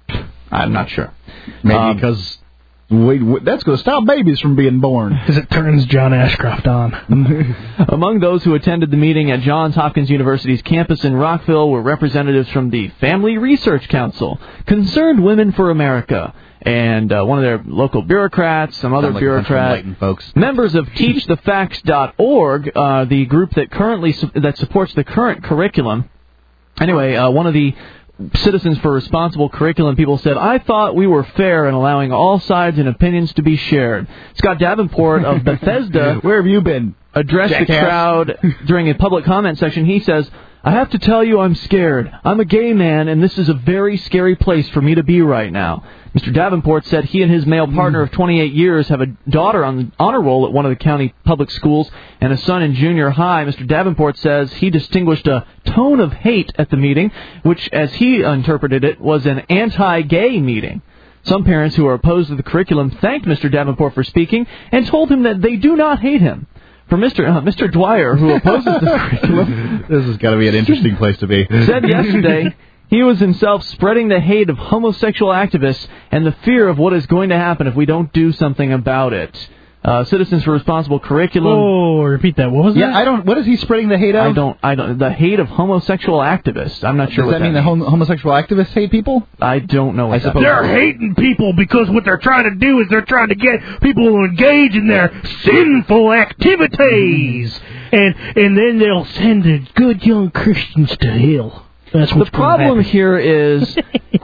Speaker 2: I'm not sure.
Speaker 1: Maybe
Speaker 2: um,
Speaker 1: because we, we, that's going to stop babies from being born.
Speaker 4: Because it turns John Ashcroft on.
Speaker 2: Among those who attended the meeting at Johns Hopkins University's campus in Rockville were representatives from the Family Research Council, Concerned Women for America, and uh, one of their local bureaucrats, some other
Speaker 1: like
Speaker 2: bureaucrat,
Speaker 1: folks.
Speaker 2: Members of teach the facts dot org, uh, the group that currently su- that supports the current curriculum. Anyway, uh, one of the Citizens for Responsible Curriculum people said, I thought we were fair in allowing all sides and opinions to be shared. Scott Davenport of Bethesda,
Speaker 1: where have you been?
Speaker 2: Addressed
Speaker 1: Jackass.
Speaker 2: the crowd during a public comment section. He says, I have to tell you I'm scared. I'm a gay man, and this is a very scary place for me to be right now. Mister Davenport said he and his male partner of twenty-eight years have a daughter on the honor roll at one of the county public schools and a son in junior high. Mister Davenport says he distinguished a tone of hate at the meeting, which, as he interpreted it, was an anti-gay meeting. Some parents who are opposed to the curriculum thanked Mister Davenport for speaking and told him that they do not hate him. For Mister Uh, Mister Dwyer, who opposes the curriculum,
Speaker 1: this has got to be an interesting place to be.
Speaker 2: said yesterday he was himself spreading the hate of homosexual activists and the fear of what is going to happen if we don't do something about it. Uh, Citizens for Responsible Curriculum.
Speaker 4: Oh, repeat that. What was
Speaker 1: yeah,
Speaker 4: that?
Speaker 1: I don't. What is he spreading the hate of?
Speaker 2: I don't. I don't. The hate of homosexual activists. I'm not sure.
Speaker 1: Does
Speaker 2: what
Speaker 1: that mean
Speaker 2: that
Speaker 1: the hom- homosexual activists hate people?
Speaker 2: I don't know. What
Speaker 1: I
Speaker 2: that
Speaker 1: suppose
Speaker 4: They're hating people because what they're trying to do is they're trying to get people to engage in their sinful activities, and and then they'll send the good young Christians to hell. That's what's
Speaker 2: the problem
Speaker 4: happen.
Speaker 2: here is,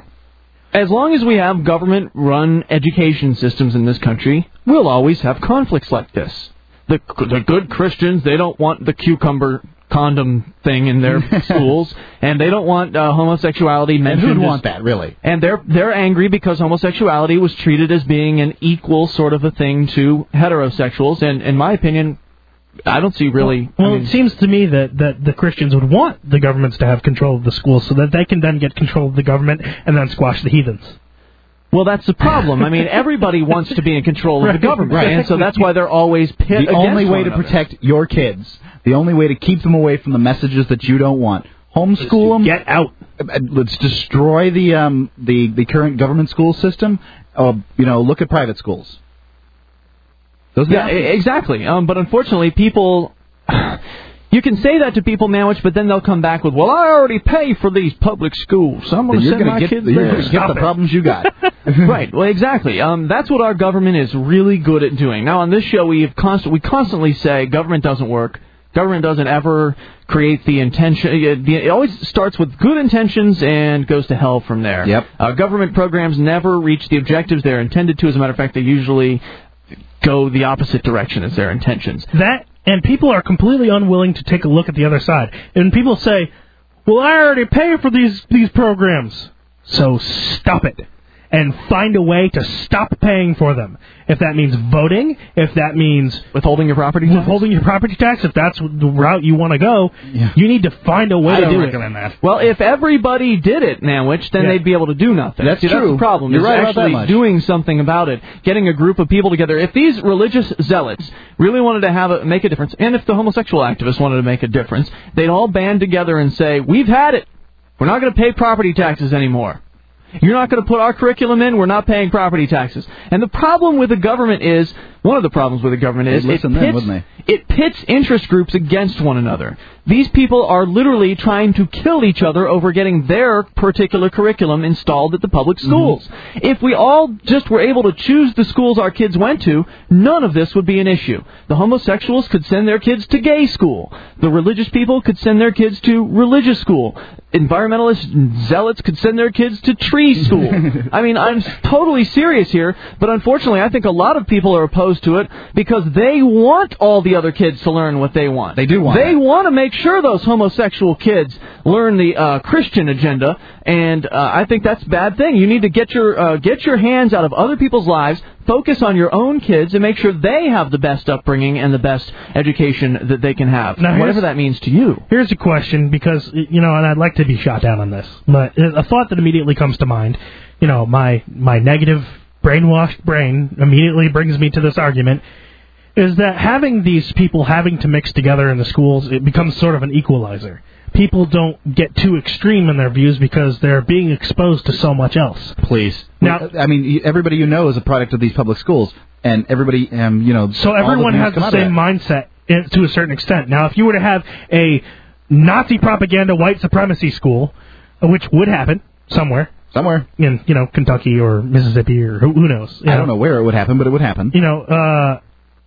Speaker 2: as long as we have government-run education systems in this country, we'll always have conflicts like this. The the good Christians, they don't want the cucumber condom thing in their schools, and they don't want uh, homosexuality mentioned.
Speaker 1: And who'd
Speaker 2: as,
Speaker 1: want that, really?
Speaker 2: And they're they're angry because homosexuality was treated as being an equal sort of a thing to heterosexuals, and in my opinion, I don't see really...
Speaker 4: Well,
Speaker 2: I mean,
Speaker 4: it seems to me that, that the Christians would want the governments to have control of the schools so that they can then get control of the government and then squash the heathens.
Speaker 2: Well, that's the problem. I mean, everybody wants to be in control of the government,
Speaker 1: right.
Speaker 2: and so that's why they're always pit
Speaker 1: The
Speaker 2: against
Speaker 1: only way
Speaker 2: one
Speaker 1: to
Speaker 2: another.
Speaker 1: protect your kids, the only way to keep them away from the messages that you don't want, homeschool them.
Speaker 4: Get out.
Speaker 1: Let's destroy the um the, the current government school system. Uh, you know, look at private schools. Those
Speaker 2: Yeah, e- exactly. Um, but unfortunately, people... You can say that to people, Manwich, but then they'll come back with, well, I already pay for these public schools, so I'm going to
Speaker 1: you're
Speaker 2: send
Speaker 1: gonna
Speaker 2: my
Speaker 1: get,
Speaker 2: kids
Speaker 1: you're
Speaker 2: there.
Speaker 1: going to get the problems you got.
Speaker 2: Right. Well, exactly. Um, that's what our government is really good at doing. Now, on this show, we have const- we constantly say government doesn't work, Government doesn't ever create the intention. It, it always starts with good intentions and goes to hell from there.
Speaker 1: Yep.
Speaker 2: Uh, government programs never reach the objectives they're intended to. As a matter of fact, they usually go the opposite direction as their intentions.
Speaker 4: That, and people are completely unwilling to take a look at the other side. And people say, well, I already pay for these, these programs. So stop it. And find a way to stop paying for them. If that means voting, if that means
Speaker 2: withholding your property tax,
Speaker 4: withholding your property tax, if that's the route you want to go,
Speaker 1: yeah.
Speaker 4: you need to find a way
Speaker 1: I
Speaker 4: to
Speaker 1: don't
Speaker 4: do
Speaker 1: recommend
Speaker 4: it.
Speaker 1: that.
Speaker 2: Well, if everybody did it, Nanwich, then
Speaker 4: Yeah.
Speaker 2: they'd be able to do nothing.
Speaker 1: That's
Speaker 2: See,
Speaker 1: true.
Speaker 2: That's the problem.
Speaker 1: You're
Speaker 2: is
Speaker 1: right about that
Speaker 2: actually
Speaker 1: much.
Speaker 2: doing something about it, getting a group of people together. If these religious zealots really wanted to have a, make a difference, and if the homosexual activists wanted to make a difference, they'd all band together and say, we've had it. We're not going to pay property taxes anymore. You're not going to put our curriculum in, we're not paying property taxes. And the problem with the government is, one of the problems with the government is,
Speaker 1: They'd
Speaker 2: it
Speaker 1: listen
Speaker 2: pits,
Speaker 1: then, wouldn't
Speaker 2: it pits interest groups against one another. These people are literally trying to kill each other over getting their particular curriculum installed at the public schools. Mm-hmm. If we all just were able to choose the schools our kids went to, none of this would be an issue. The homosexuals could send their kids to gay school. The religious people could send their kids to religious school. Environmentalist zealots could send their kids to tree school. I mean, I'm totally serious here, but unfortunately I think a lot of people are opposed to it because they want all the other kids to learn what they want.
Speaker 1: They do want
Speaker 2: They
Speaker 1: that.
Speaker 2: want to make sure those homosexual kids learn the uh, Christian agenda, and uh, I think that's a bad thing. You need to get your uh, get your hands out of other people's lives, focus on your own kids, and make sure they have the best upbringing and the best education that they can have,
Speaker 4: Now,
Speaker 2: whatever that means to you.
Speaker 4: Here's a question, because, you know, and I'd like to be shot down on this, but a thought that immediately comes to mind, you know, my, my negative, brainwashed brain immediately brings me to this argument, is that having these people having to mix together in the schools, it becomes sort of an equalizer. People don't get too extreme in their views because they're being exposed to so much else.
Speaker 1: Please.
Speaker 4: Now,
Speaker 1: I mean, everybody you know is a product of these public schools, and everybody, um, you know,
Speaker 4: so
Speaker 1: all
Speaker 4: everyone
Speaker 1: the
Speaker 4: has
Speaker 1: come
Speaker 4: the
Speaker 1: out of
Speaker 4: same
Speaker 1: that.
Speaker 4: mindset in, to a certain extent. Now, if you were to have a Nazi propaganda white supremacy school, uh, which would happen somewhere,
Speaker 1: somewhere
Speaker 4: in, you know, Kentucky or Mississippi or who, who knows? You
Speaker 1: I
Speaker 4: know,
Speaker 1: don't know where it would happen, but it would happen.
Speaker 4: You know, uh,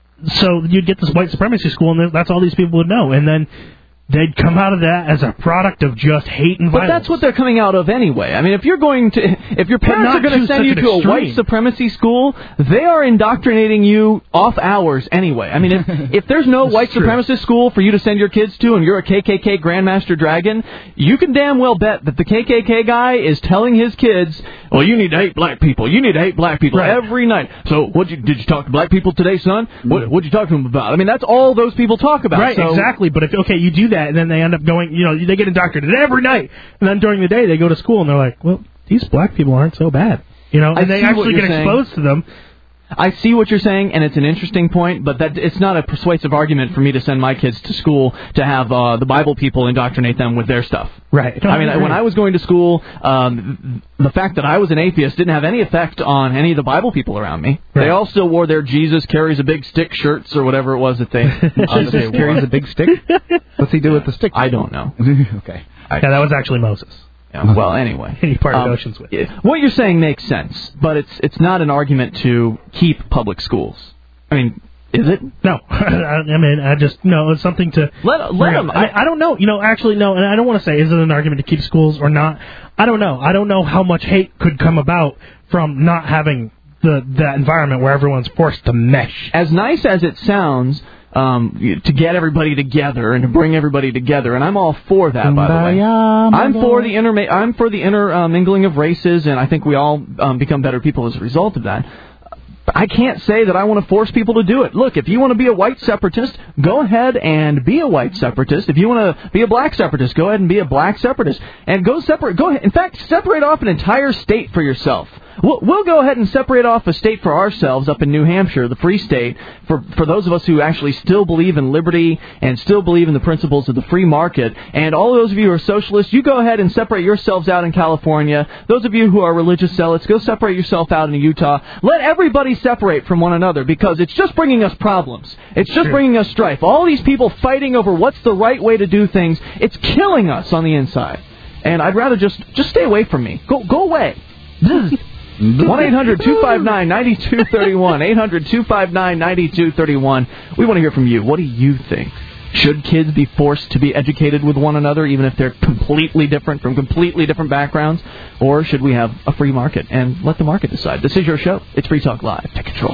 Speaker 4: so you'd get this white supremacy school, and that's all these people would know, and then they'd come out of that as a product of just hate and
Speaker 2: But
Speaker 4: violence.
Speaker 2: that's what they're coming out of anyway. I mean, if you're going to, if your parents
Speaker 4: not
Speaker 2: are going
Speaker 4: to
Speaker 2: to send
Speaker 4: such
Speaker 2: you
Speaker 4: an
Speaker 2: to a
Speaker 4: extreme.
Speaker 2: white supremacy school, they are indoctrinating you off hours anyway. I mean, if if there's no white
Speaker 4: true.
Speaker 2: supremacist school for you to send your kids to, and you're a K K K Grandmaster Dragon, you can damn well bet that the K K K guy is telling his kids, well, you need to hate black people. You need to hate black people
Speaker 4: Right.
Speaker 2: every night. So, what you did you talk to black people today, son? What what'd you talk to them about? I mean, that's all those people talk about.
Speaker 4: Right,
Speaker 2: so,
Speaker 4: exactly. But if okay, you do that, and then they end up going, you know, they get indoctrinated every night, and then during the day they go to school and they're like, well, these black people aren't so bad, you know,
Speaker 2: I
Speaker 4: and they
Speaker 2: see what
Speaker 4: actually
Speaker 2: you're
Speaker 4: get
Speaker 2: saying.
Speaker 4: exposed to them.
Speaker 2: I see what you're saying, and it's an interesting point, but that it's not a persuasive argument for me to send my kids to school to have uh, the Bible people indoctrinate them with their stuff.
Speaker 4: Right.
Speaker 2: I mean, when I was going to school, um, the fact that I was an atheist didn't have any effect on any of the Bible people around me.
Speaker 4: Right.
Speaker 2: They all still wore their Jesus carries a big stick shirts or whatever it was that they, uh, that they wore.
Speaker 1: Carries a big stick? What's he do with the stick?
Speaker 2: I don't know.
Speaker 1: Okay.
Speaker 4: Yeah, that was actually Moses.
Speaker 2: Yeah, well, anyway.
Speaker 4: He parted
Speaker 2: Um,
Speaker 4: oceans with.
Speaker 2: What you're saying makes sense, but it's it's not an argument to keep public schools. I mean, is it?
Speaker 4: No, I mean, I just no. It's something to
Speaker 2: Let let
Speaker 4: bring
Speaker 2: them.
Speaker 4: up. I, I don't know. You know, actually, no. And I don't want to say is it an argument to keep schools or not. I don't know. I don't know how much hate could come about from not having the that environment where everyone's forced to mesh.
Speaker 2: As nice as it sounds, um, to get everybody together and to bring everybody together, and I'm all for that, by the way. I'm for the interma- I'm for the intermingling of races, and I think we all um, become better people as a result of that. I can't say that I want to force people to do it. Look, if you want to be a white separatist, go ahead and be a white separatist. If you want to be a black separatist, go ahead and be a black separatist. And go separate. Go ahead. In fact, separate off an entire state for yourself. We'll, we'll go ahead and separate off a state for ourselves up in New Hampshire, the free state, for, for those of us who actually still believe in liberty and still believe in the principles of the free market. And all those of you who are socialists, you go ahead and separate yourselves out in California. Those of you who are religious zealots, go separate yourself out in Utah. Let everybody separate from one another because it's just bringing us problems. It's just
Speaker 4: Sure.
Speaker 2: bringing us strife. All these people fighting over what's the right way to do things, it's killing us on the inside. And I'd rather just, just stay away from me. Go, go away. one eight hundred two five nine nine two three one. eight hundred two five nine nine two three one. We want to hear from you. What do you think? Should kids be forced to be educated with one another, even if they're completely different from completely different backgrounds? Or should we have a free market and let the market decide? This is your show. It's Free Talk Live. Take control.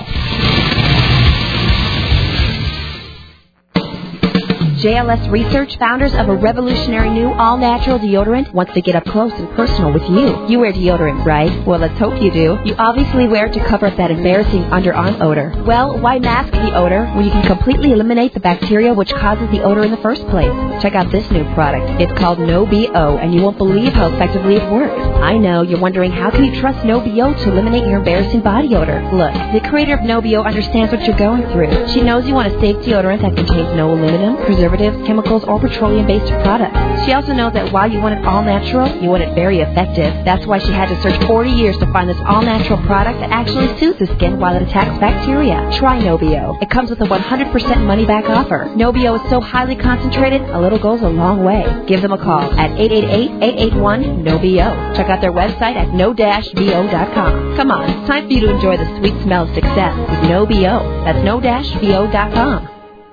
Speaker 15: J L S Research, founders of a revolutionary new all-natural deodorant, wants to get up close and personal with you. You wear deodorant, right? Well, let's hope you do. You obviously wear it to cover up that embarrassing underarm odor. Well, why mask the odor when you can completely eliminate the bacteria which causes the odor in the first place? Check out this new product. It's called No B O, and you won't believe how effectively it works. I know, you're wondering, how can you trust No B O to eliminate your embarrassing body odor? Look, the creator of No B O understands what you're going through. She knows you want a safe deodorant that contains no aluminum, preservatives, chemicals, or petroleum-based products. She also knows that while you want it all natural, you want it very effective. That's why she had to search forty years to find this all-natural product that actually soothes the skin while it attacks bacteria. Try No B O. It comes with a one hundred percent money-back offer. No B O is so highly concentrated, a little goes a long way. Give them a call at eight eight eight, eight eight one, N O B O. Check out their website at no dash b o dot com. Come on, it's time for you to enjoy the sweet smell of success with No B O. That's no dash b o dot com.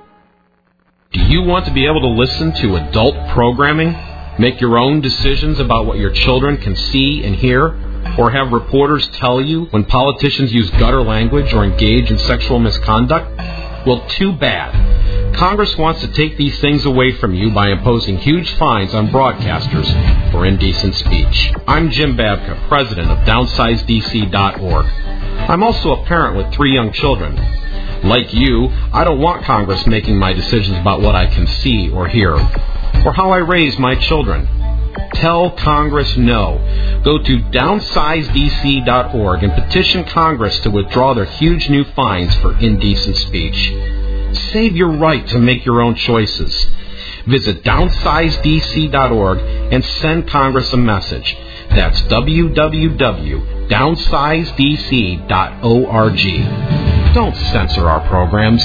Speaker 16: Do you want to be able to listen to adult programming, make your own decisions about what your children can see and hear, or have reporters tell you when politicians use gutter language or engage in sexual misconduct? Well, too bad. Congress wants to take these things away from you by imposing huge fines on broadcasters for indecent speech. I'm Jim Babka, president of downsize d c dot org. I'm also a parent with three young children. Like you, I don't want Congress making my decisions about what I can see or hear, or how I raise my children. Tell Congress no. Go to downsize d c dot org and petition Congress to withdraw their huge new fines for indecent speech. Save your right to make your own choices. Visit downsize d c dot org and send Congress a message. That's w w w dot downsize d c dot org. Don't censor our programs.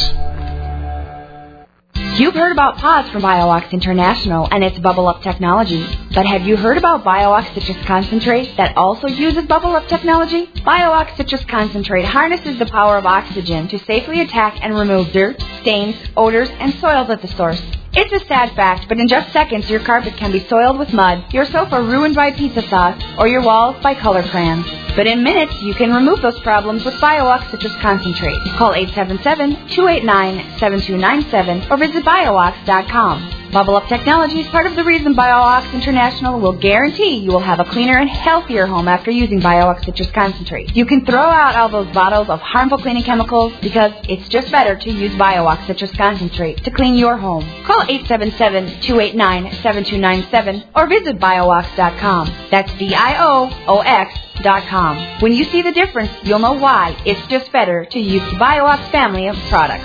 Speaker 17: You've heard about pods from BioOx International and its Bubble Up technology. But have you heard about BioOx Citrus Concentrate that also uses Bubble Up technology? BioOx Citrus Concentrate harnesses the power of oxygen to safely attack and remove dirt, stains, odors, and soils at the source. It's a sad fact, but in just seconds, your carpet can be soiled with mud, your sofa ruined by pizza sauce, or your walls by color crayons. But in minutes, you can remove those problems with BioOx Citrus Concentrate. Call eight seven seven, two eight nine, seven two nine seven or visit biox dot com. Bubble Up Technology is part of the reason BioOx International will guarantee you will have a cleaner and healthier home after using BioOx Citrus Concentrate. You can throw out all those bottles of harmful cleaning chemicals because it's just better to use BioOx Citrus Concentrate to clean your home. Call eight seven seven, two eight nine, seven two nine seven or visit biox dot com. That's B I O O X dot com. When you see the difference, you'll know why it's just better to use the BioOx family of products.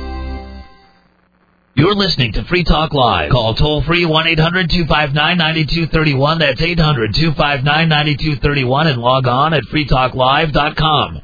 Speaker 12: You're listening to Free Talk Live. Call toll-free one eight hundred, two five nine, nine two three one. That's eight hundred, two five nine, nine two three one and log on at free talk live dot com.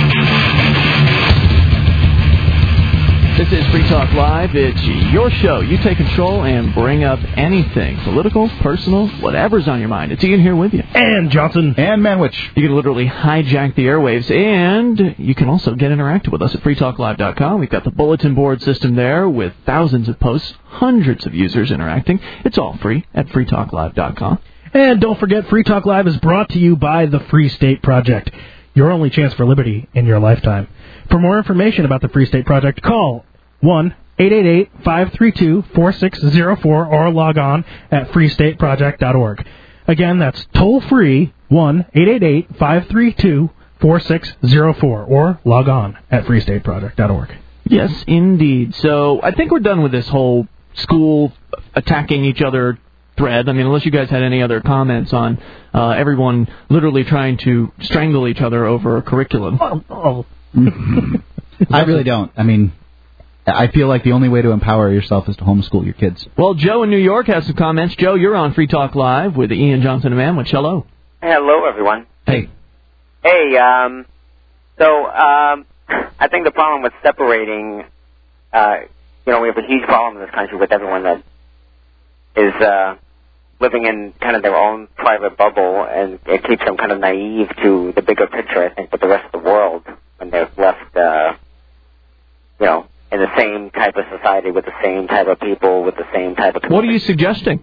Speaker 2: This is Free Talk Live. It's your show. You take control and bring up anything. Political, personal, whatever's on your mind. It's Ian here with you.
Speaker 4: And Johnson.
Speaker 1: And Manwich.
Speaker 2: You can literally hijack the airwaves, and you can also get interactive with us at free talk live dot com. We've got the bulletin board system there with thousands of posts, hundreds of users interacting. It's all free at free talk live dot com.
Speaker 4: And don't forget, Free Talk Live is brought to you by the Free State Project, your only chance for liberty in your lifetime. For more information about the Free State Project, call one eight eight eight, five three two, four six zero four or log on at free state project dot org. Again, that's toll-free, one eight eight eight, five three two, four six zero four or log on at free state project dot org.
Speaker 2: Yes, indeed. So I think we're done with this whole school attacking each other thread. I mean, unless you guys had any other comments on uh, everyone literally trying to strangle each other over a curriculum.
Speaker 4: Oh, oh.
Speaker 1: I really don't. I mean, I feel like the only way to empower yourself is to homeschool your kids.
Speaker 2: Well, Joe in New York has some comments. Joe, you're on Free Talk Live with Ian Johnson and Manwich. Hello.
Speaker 18: Hello, everyone.
Speaker 2: Hey.
Speaker 18: Hey, um, so, um, I think the problem with separating, uh, you know, we have a huge problem in this country with everyone that is, uh, living in kind of their own private bubble, and it keeps them kind of naive to the bigger picture, I think, with the rest of the world when they're left, uh, you know, in the same type of society with the same type of people with the same type of.
Speaker 2: What are you suggesting?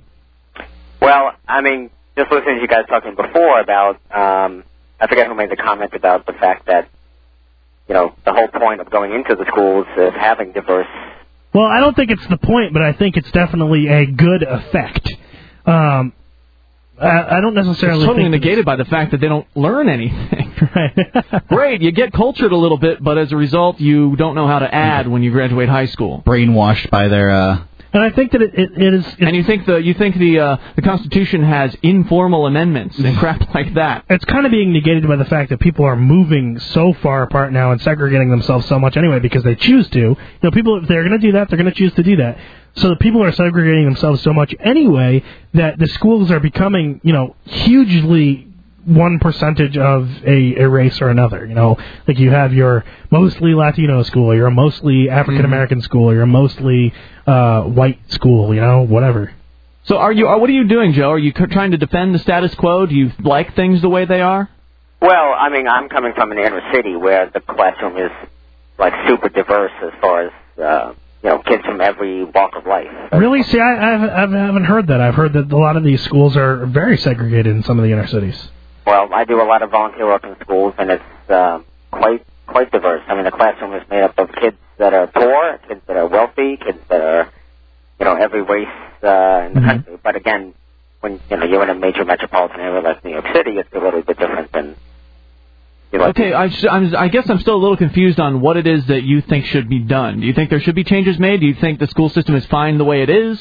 Speaker 18: Well, I mean, just listening to you guys talking before about, um, I forget who made the comment about the fact that, you know, the whole point of going into the schools is having diverse.
Speaker 4: Well, I don't think it's the point, but I think it's definitely a good effect. Um, I, I don't necessarily
Speaker 2: it's totally
Speaker 4: think
Speaker 2: negated by the fact that they don't learn anything. Right. Great, you get cultured a little bit, but as a result, you don't know how to add when you graduate high school.
Speaker 1: Brainwashed by their. Uh...
Speaker 4: And I think that it, it, it is.
Speaker 2: And you think the you think the uh, the Constitution has informal amendments and crap like that.
Speaker 4: It's kind of being negated by the fact that people are moving so far apart now and segregating themselves so much anyway because they choose to. You know, people, if they're going to do that, they're going to choose to do that. So the people are segregating themselves so much anyway that the schools are becoming, you know, hugely one percentage of a, a race or another. You know, like you have your mostly Latino school, your mostly African American mm-hmm. school, your mostly uh, white school. You know, whatever.
Speaker 2: So are you? What are you doing, Joe? Are you trying to defend the status quo? Do you like things the way they are?
Speaker 18: Well, I mean, I'm coming from an inner city where the classroom is like super diverse as far as uh, you know, kids from every walk of life.
Speaker 4: Really? See, I, I've, I haven't heard that. I've heard that a lot of these schools are very segregated in some of the inner cities.
Speaker 18: Well, I do a lot of volunteer work in schools, and it's uh, quite quite diverse. I mean, the classroom is made up of kids that are poor, kids that are wealthy, kids that are, you know, every race uh, in the mm-hmm. country. But again, when you know you're in a major metropolitan area like New York City, it's a little bit different than. You know,
Speaker 2: okay, I, I'm, I guess I'm still a little confused on what it is that you think should be done. Do you think there should be changes made? Do you think the school system is fine the way it is?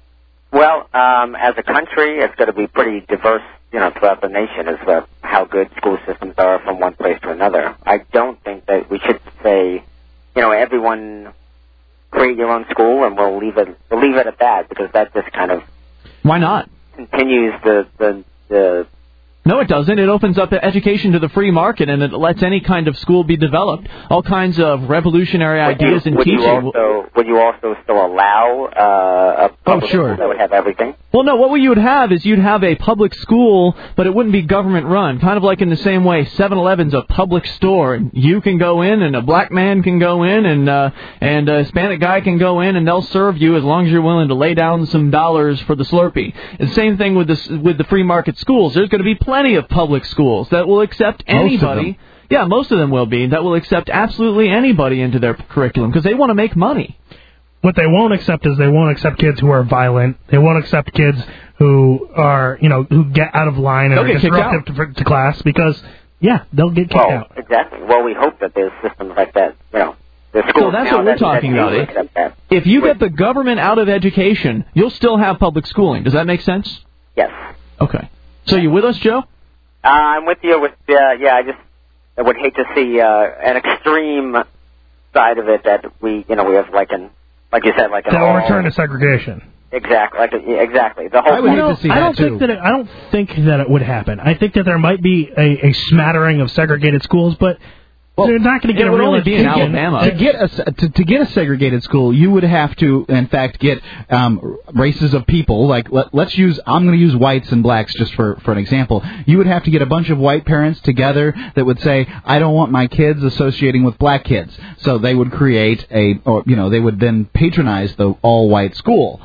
Speaker 18: Well, um, as a country, it's going to be pretty diverse, you know, throughout the nation as to how good school systems are from one place to another. I don't think that we should say, you know, everyone create your own school and we'll leave it we'll leave it at that, because that just kind of
Speaker 2: why not
Speaker 18: continues the the, the
Speaker 2: No, it doesn't. It opens up education to the free market, and it lets any kind of school be developed. All kinds of revolutionary
Speaker 18: would
Speaker 2: ideas
Speaker 18: you,
Speaker 2: in
Speaker 18: would
Speaker 2: teaching.
Speaker 18: You also, would you also still allow uh, a public
Speaker 2: oh, sure.
Speaker 18: school that would have everything?
Speaker 2: Well, no, what you would have is you'd have a public school, but it wouldn't be government-run. Kind of like in the same way seven eleven's a public store, and you can go in, and a black man can go in, and uh, and a Hispanic guy can go in, and they'll serve you as long as you're willing to lay down some dollars for the Slurpee. And the same thing with the, with the free market schools. There's going to be plenty of public schools that will accept anybody. Yeah, most of them will be, that will accept absolutely anybody into their curriculum because they want to make money.
Speaker 4: What they won't accept is they won't accept kids who are violent. They won't accept kids who are, you know, who get out of line and
Speaker 2: they'll
Speaker 4: are disruptive to, to class because, yeah, they'll get kicked
Speaker 18: well,
Speaker 4: out.
Speaker 18: Exactly. Well, we hope that there's systems like that, you know. The schools
Speaker 2: so that's
Speaker 18: now
Speaker 2: what we're
Speaker 18: that,
Speaker 2: talking
Speaker 18: that
Speaker 2: about.
Speaker 18: That.
Speaker 2: If you get the government out of education, you'll still have public schooling. Does that make sense?
Speaker 18: Yes.
Speaker 2: Okay. So you with us, Joe?
Speaker 18: Uh, I'm with you. With uh, yeah, I just I would hate to see uh, an extreme side of it that we, you know, we have like an, like you said, like an.
Speaker 4: That will
Speaker 18: all,
Speaker 4: return to segregation.
Speaker 18: Exactly. Like a, yeah, exactly. The whole.
Speaker 4: I, would hate to see I don't that think too. that it, I don't think that it would happen. I think that there might be a, a smattering of segregated schools, but. Well, they're not going to get a real
Speaker 2: be in Alabama.
Speaker 1: To get a to, to get a segregated school, you would have to, in fact, get um, races of people. Like let, let's use, I'm going to use whites and blacks just for for an example. You would have to get a bunch of white parents together that would say, I don't want my kids associating with black kids. So they would create a, or you know, they would then patronize the all white school.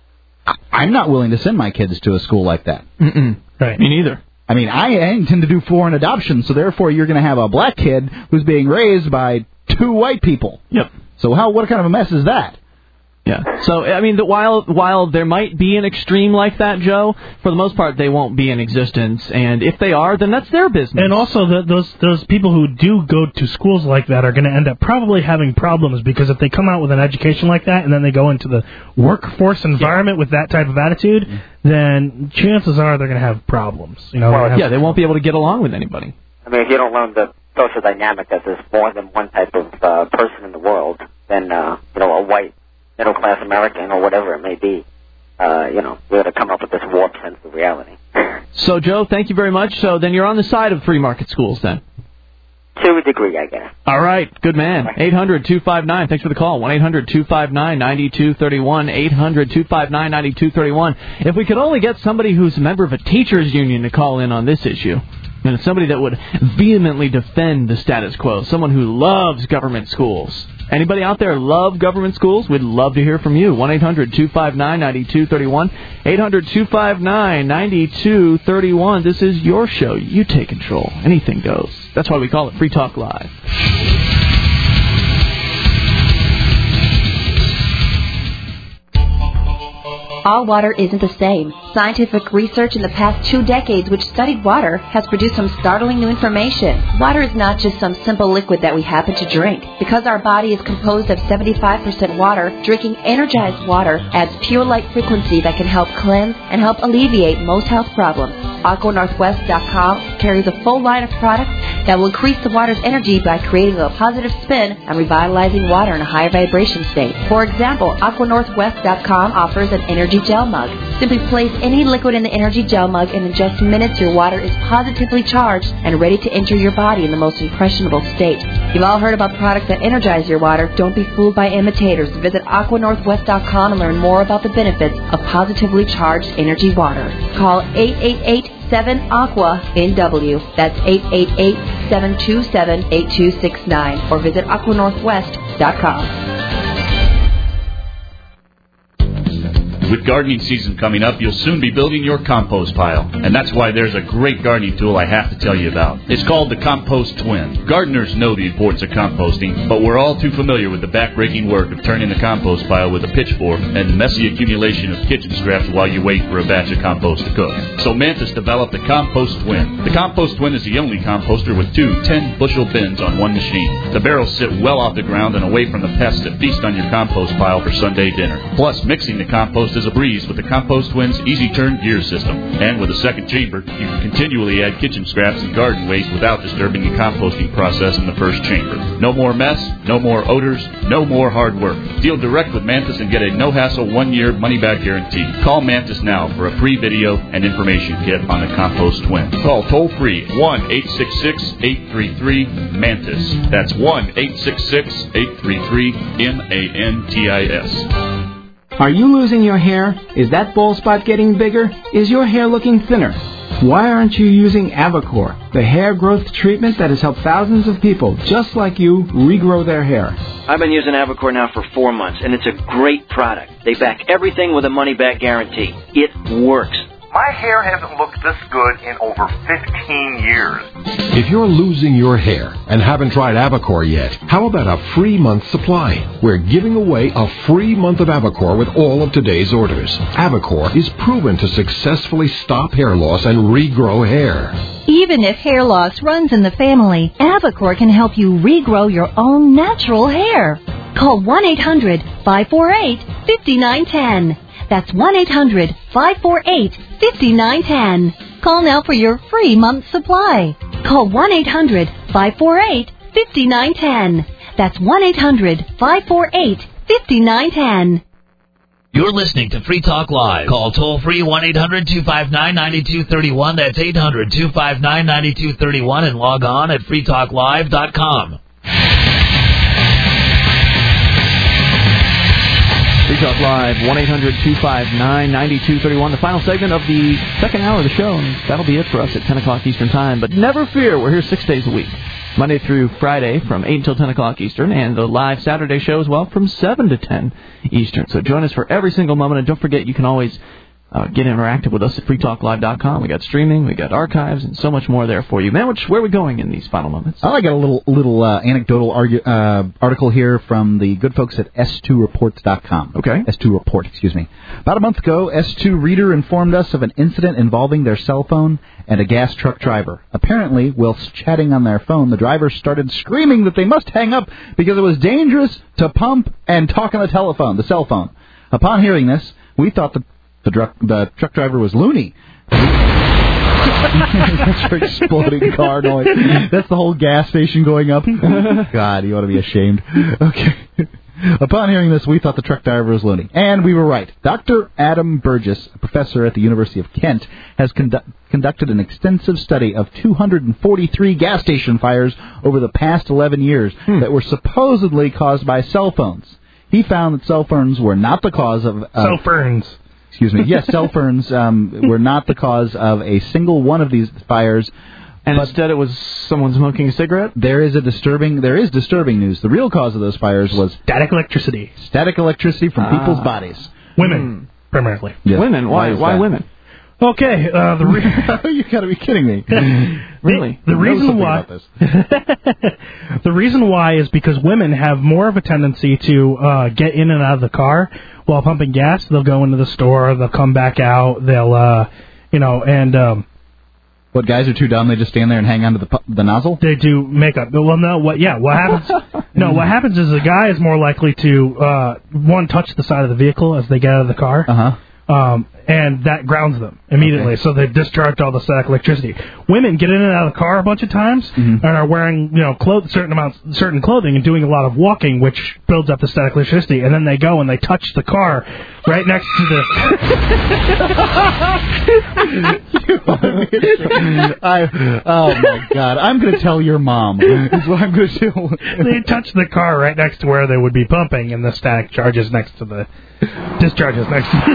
Speaker 1: I'm not willing to send my kids to a school like that.
Speaker 2: Mm-mm.
Speaker 4: Right.
Speaker 2: Me neither.
Speaker 1: I mean, I intend to do foreign adoption, so therefore you're going to have a black kid who's being raised by two white people.
Speaker 2: Yep.
Speaker 1: So how? What kind of a mess is that?
Speaker 2: Yeah. So, I mean, the, while while there might be an extreme like that, Joe, for the most part, they won't be in existence. And if they are, then that's their business.
Speaker 4: And also, the, those those people who do go to schools like that are going to end up probably having problems because if they come out with an education like that and then they go into the workforce environment yeah. with that type of attitude, mm-hmm. then chances are they're going to have problems. You know,
Speaker 2: well, yeah, they won't be able to get along with anybody.
Speaker 18: I mean, if you don't learn the social dynamic that there's more than one type of uh, person in the world, then, uh, you know, a white middle-class American or whatever it may be, uh, you know, we're going to come up with this warped sense of reality.
Speaker 2: So, Joe, thank you very much. So then you're on the side of free market schools then?
Speaker 18: To a degree, I guess.
Speaker 2: All right. Good man. eight hundred two five nine. Thanks for the call. one eight hundred two five nine nine two three one. eight hundred two five nine nine two three one. If we could only get somebody who's a member of a teachers union to call in on this issue. And somebody that would vehemently defend the status quo. Someone who loves government schools. Anybody out there love government schools? We'd love to hear from you. one eight hundred two five nine nine two three one. eight hundred two five nine nine two three one. This is your show. You take control. Anything goes. That's why we call it Free Talk Live.
Speaker 15: All water isn't the same. Scientific research in the past two decades which studied water has produced some startling new information. Water is not just some simple liquid that we happen to drink. Because our body is composed of seventy-five percent water, drinking energized water adds pure light frequency that can help cleanse and help alleviate most health problems. Aqua Northwest dot com carries a full line of products that will increase the water's energy by creating a positive spin and revitalizing water in a high vibration state. For example, Aqua Northwest dot com offers an energy gel mug. Simply place any liquid in the energy gel mug and in just minutes your water is positively charged and ready to enter your body in the most impressionable state. You've all heard about products that energize your water. Don't be fooled by imitators. Visit Aqua Northwest dot com and learn more about the benefits of positively charged energy water. Call eight eight eight seven aqua N W. That's eight eight eight seven two seven eight two six nine or visit Aqua Northwest dot com.
Speaker 10: With gardening season coming up, you'll soon be building your compost pile. And that's why there's a great gardening tool I have to tell you about. It's called the Compost Twin. Gardeners know the importance of composting, but we're all too familiar with the back-breaking work of turning the compost pile with a pitchfork and the messy accumulation of kitchen scraps while you wait for a batch of compost to cook. So Mantis developed the Compost Twin. The Compost Twin is the only composter with two ten-bushel bins on one machine. The barrels sit well off the ground and away from the pests that feast on your compost pile for Sunday dinner. Plus, mixing the compost is a breeze with the Compost Twin's easy turn gear system. And with a second chamber, you can continually add kitchen scraps and garden waste without disturbing the composting process in the first chamber. No more mess, no more odors, no more hard work. Deal direct with Mantis and get a no-hassle one-year money-back guarantee. Call Mantis now for a free video and information kit on the Compost Twin. Call toll-free one eight six six eight three three MANTIS. That's one eight six six eight three three M A N T I S.
Speaker 5: Are you losing your hair? Is that bald spot getting bigger? Is your hair looking thinner? Why aren't you using Avacor, the hair growth treatment that has helped thousands of people just like you regrow their hair?
Speaker 6: I've been using Avacor now for four months, and it's a great product. They back everything with a money-back guarantee. It works.
Speaker 7: My hair hasn't looked this good in over fifteen years.
Speaker 8: If you're losing your hair and haven't tried Avacor yet, how about a free month supply? We're giving away a free month of Avacor with all of today's orders. Avacor is proven to successfully stop hair loss and regrow hair.
Speaker 9: Even if hair loss runs in the family, Avacor can help you regrow your own natural hair. Call one eight hundred five four eight five nine one zero. That's one eight hundred five four eight five nine one zero. Call now for your free month supply. Call one eight hundred five four eight five nine one zero. That's one eight hundred five four eight five nine one zero.
Speaker 12: You're listening to Free Talk Live. Call toll-free one eight hundred two five nine nine two three one. That's eight hundred two five nine nine two three one. And log on at free talk live dot com.
Speaker 2: Free Talk Live, one eight hundred two five nine nine two three one. The final segment of the second hour of the show, and that'll be it for us at ten o'clock Eastern Time. But never fear, we're here six days a week, Monday through Friday from eight until ten o'clock Eastern, and the live Saturday show as well from seven to ten Eastern. So join us for every single moment, and don't forget you can always uh, get interactive with us at free talk live dot com. We got streaming, we got archives, and so much more there for you. Man, which, where are we going in these final moments?
Speaker 1: I got a little little uh, anecdotal argue, uh, article here from the good folks at S two reports dot com.
Speaker 2: Okay.
Speaker 1: S two Report, excuse me. About a month ago, S two Reader informed us of an incident involving their cell phone and a gas truck driver. Apparently, whilst chatting on their phone, the driver started screaming that they must hang up because it was dangerous to pump and talk on the telephone, the cell phone. Upon hearing this, we thought the The, truck, the truck driver was loony. That's your exploding car noise. That's the whole gas station going up. God, you ought to be ashamed. Okay. Upon hearing this, we thought the truck driver was loony. And we were right. Doctor Adam Burgess, a professor at the University of Kent, has condu- conducted an extensive study of two hundred forty-three gas station fires over the past eleven years hmm. that were supposedly caused by cell phones. He found that cell phones were not the cause of... Uh,
Speaker 4: cell phones.
Speaker 1: Excuse me. Yes, cell phones um, were not the cause of a single one of these fires,
Speaker 2: And instead, it was someone smoking a cigarette.
Speaker 1: There is a disturbing. There is disturbing news. The real cause of those fires was
Speaker 4: static electricity.
Speaker 1: Static electricity from
Speaker 2: Ah.
Speaker 1: people's bodies.
Speaker 4: Women, primarily.
Speaker 1: Yes.
Speaker 2: Women? Why?
Speaker 1: Why is
Speaker 2: Why
Speaker 1: that?
Speaker 2: women?
Speaker 4: Okay, uh, the re-
Speaker 1: you got to be kidding me.
Speaker 2: Really?
Speaker 4: The, the
Speaker 1: I know
Speaker 4: reason
Speaker 1: something
Speaker 4: why
Speaker 1: about this.
Speaker 4: the reason why is because women have more of a tendency to uh, get in and out of the car while pumping gas. They'll go into the store, they'll come back out, they'll, uh, you know, and um,
Speaker 1: What, guys are too dumb? They just stand there and hang onto the pu- the nozzle?
Speaker 4: they do makeup. Well, no, what? Yeah, what happens? No, what happens is the guy is more likely to uh, one touch the side of the vehicle as they get out of the car.
Speaker 1: Uh huh.
Speaker 4: Um, and that grounds them immediately,
Speaker 1: Okay.
Speaker 4: so they discharge all the static electricity. Women get in and out of the car a bunch of times
Speaker 1: Mhm.
Speaker 4: and are wearing, you know, clothes, certain amounts, certain clothing, and doing a lot of walking, which builds up the static electricity. And then they go and they touch the car right next to the.
Speaker 1: I, oh my God! I'm going to tell your mom. Is what I'm going to do.
Speaker 4: They touch the car right next to where they would be pumping, and the static charges next to the discharges next to.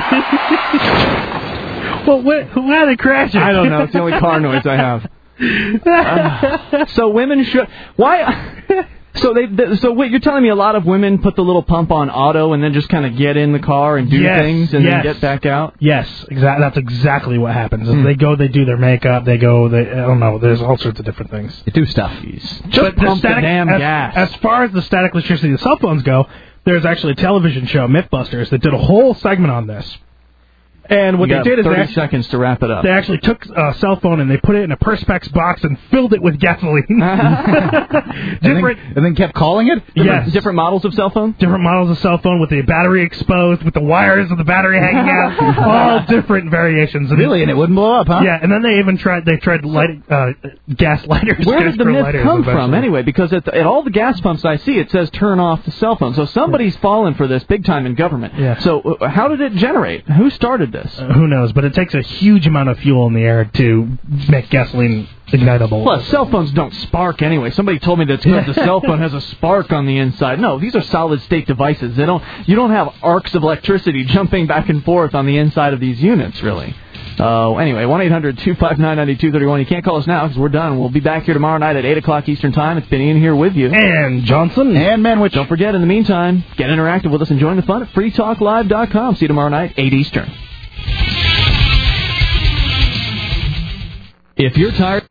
Speaker 4: Well, wh- why are they crashing?
Speaker 2: I don't know. It's the only car noise I have. Uh, so women should why? So they, they so wait, you're telling me a lot of women put the little pump on auto and then just kind of get in the car and do
Speaker 4: Yes,
Speaker 2: things and
Speaker 4: yes.
Speaker 2: then get back out?
Speaker 4: Yes, exactly. That's exactly what happens. Is
Speaker 2: Hmm.
Speaker 4: They go, they do their makeup, they go, they I don't know. There's all sorts of different things.
Speaker 1: You do stuff.
Speaker 2: Just
Speaker 4: But the
Speaker 2: pump the
Speaker 4: static,
Speaker 2: damn
Speaker 4: as,
Speaker 2: gas.
Speaker 4: as far as the static electricity of cell phones go, there's actually a television show, Mythbusters, that did a whole segment on this. And what
Speaker 2: You
Speaker 4: they
Speaker 2: got
Speaker 4: did is they
Speaker 2: thirty
Speaker 4: actually,
Speaker 2: seconds to wrap it up.
Speaker 4: they actually took a cell phone and they put it in a Perspex box and filled it with gasoline.
Speaker 1: And then,
Speaker 4: Different,
Speaker 1: and then kept calling it?
Speaker 2: Different,
Speaker 4: yes.
Speaker 2: different models of cell phone?
Speaker 4: different models of cell phone with the battery exposed, with the wires of the battery hanging out, all different variations. And
Speaker 1: Really? And it wouldn't blow up, huh?
Speaker 4: Yeah, and then they even tried they tried light uh, gas lighters.
Speaker 2: Where
Speaker 4: gas
Speaker 2: did the
Speaker 4: grill
Speaker 2: myth
Speaker 4: lighters
Speaker 2: come from
Speaker 4: eventually.
Speaker 2: anyway? Because at, the, at all the gas pumps I see, it says turn off the cell phone. So somebody's fallen for this big time in government.
Speaker 4: Yeah.
Speaker 2: So uh, how did it generate? Who started this?
Speaker 4: Uh, who knows? But it takes a huge amount of fuel in the air to make gasoline ignitable.
Speaker 2: Plus, cell phones don't spark anyway. Somebody told me that the cell phone has a spark on the inside. No, these are solid-state devices. They don't. You don't have arcs of electricity jumping back and forth on the inside of these units, really. Uh, anyway, one eight hundred two five nine nine two three one. You can't call us now because we're done. We'll be back here tomorrow night at eight o'clock Eastern Time. It's been Ian here with you.
Speaker 4: And Johnson.
Speaker 1: And Manwich.
Speaker 2: Don't forget, in the meantime, get interactive with us and join the fun at free talk live dot com. See you tomorrow night, eight Eastern. If you're tired...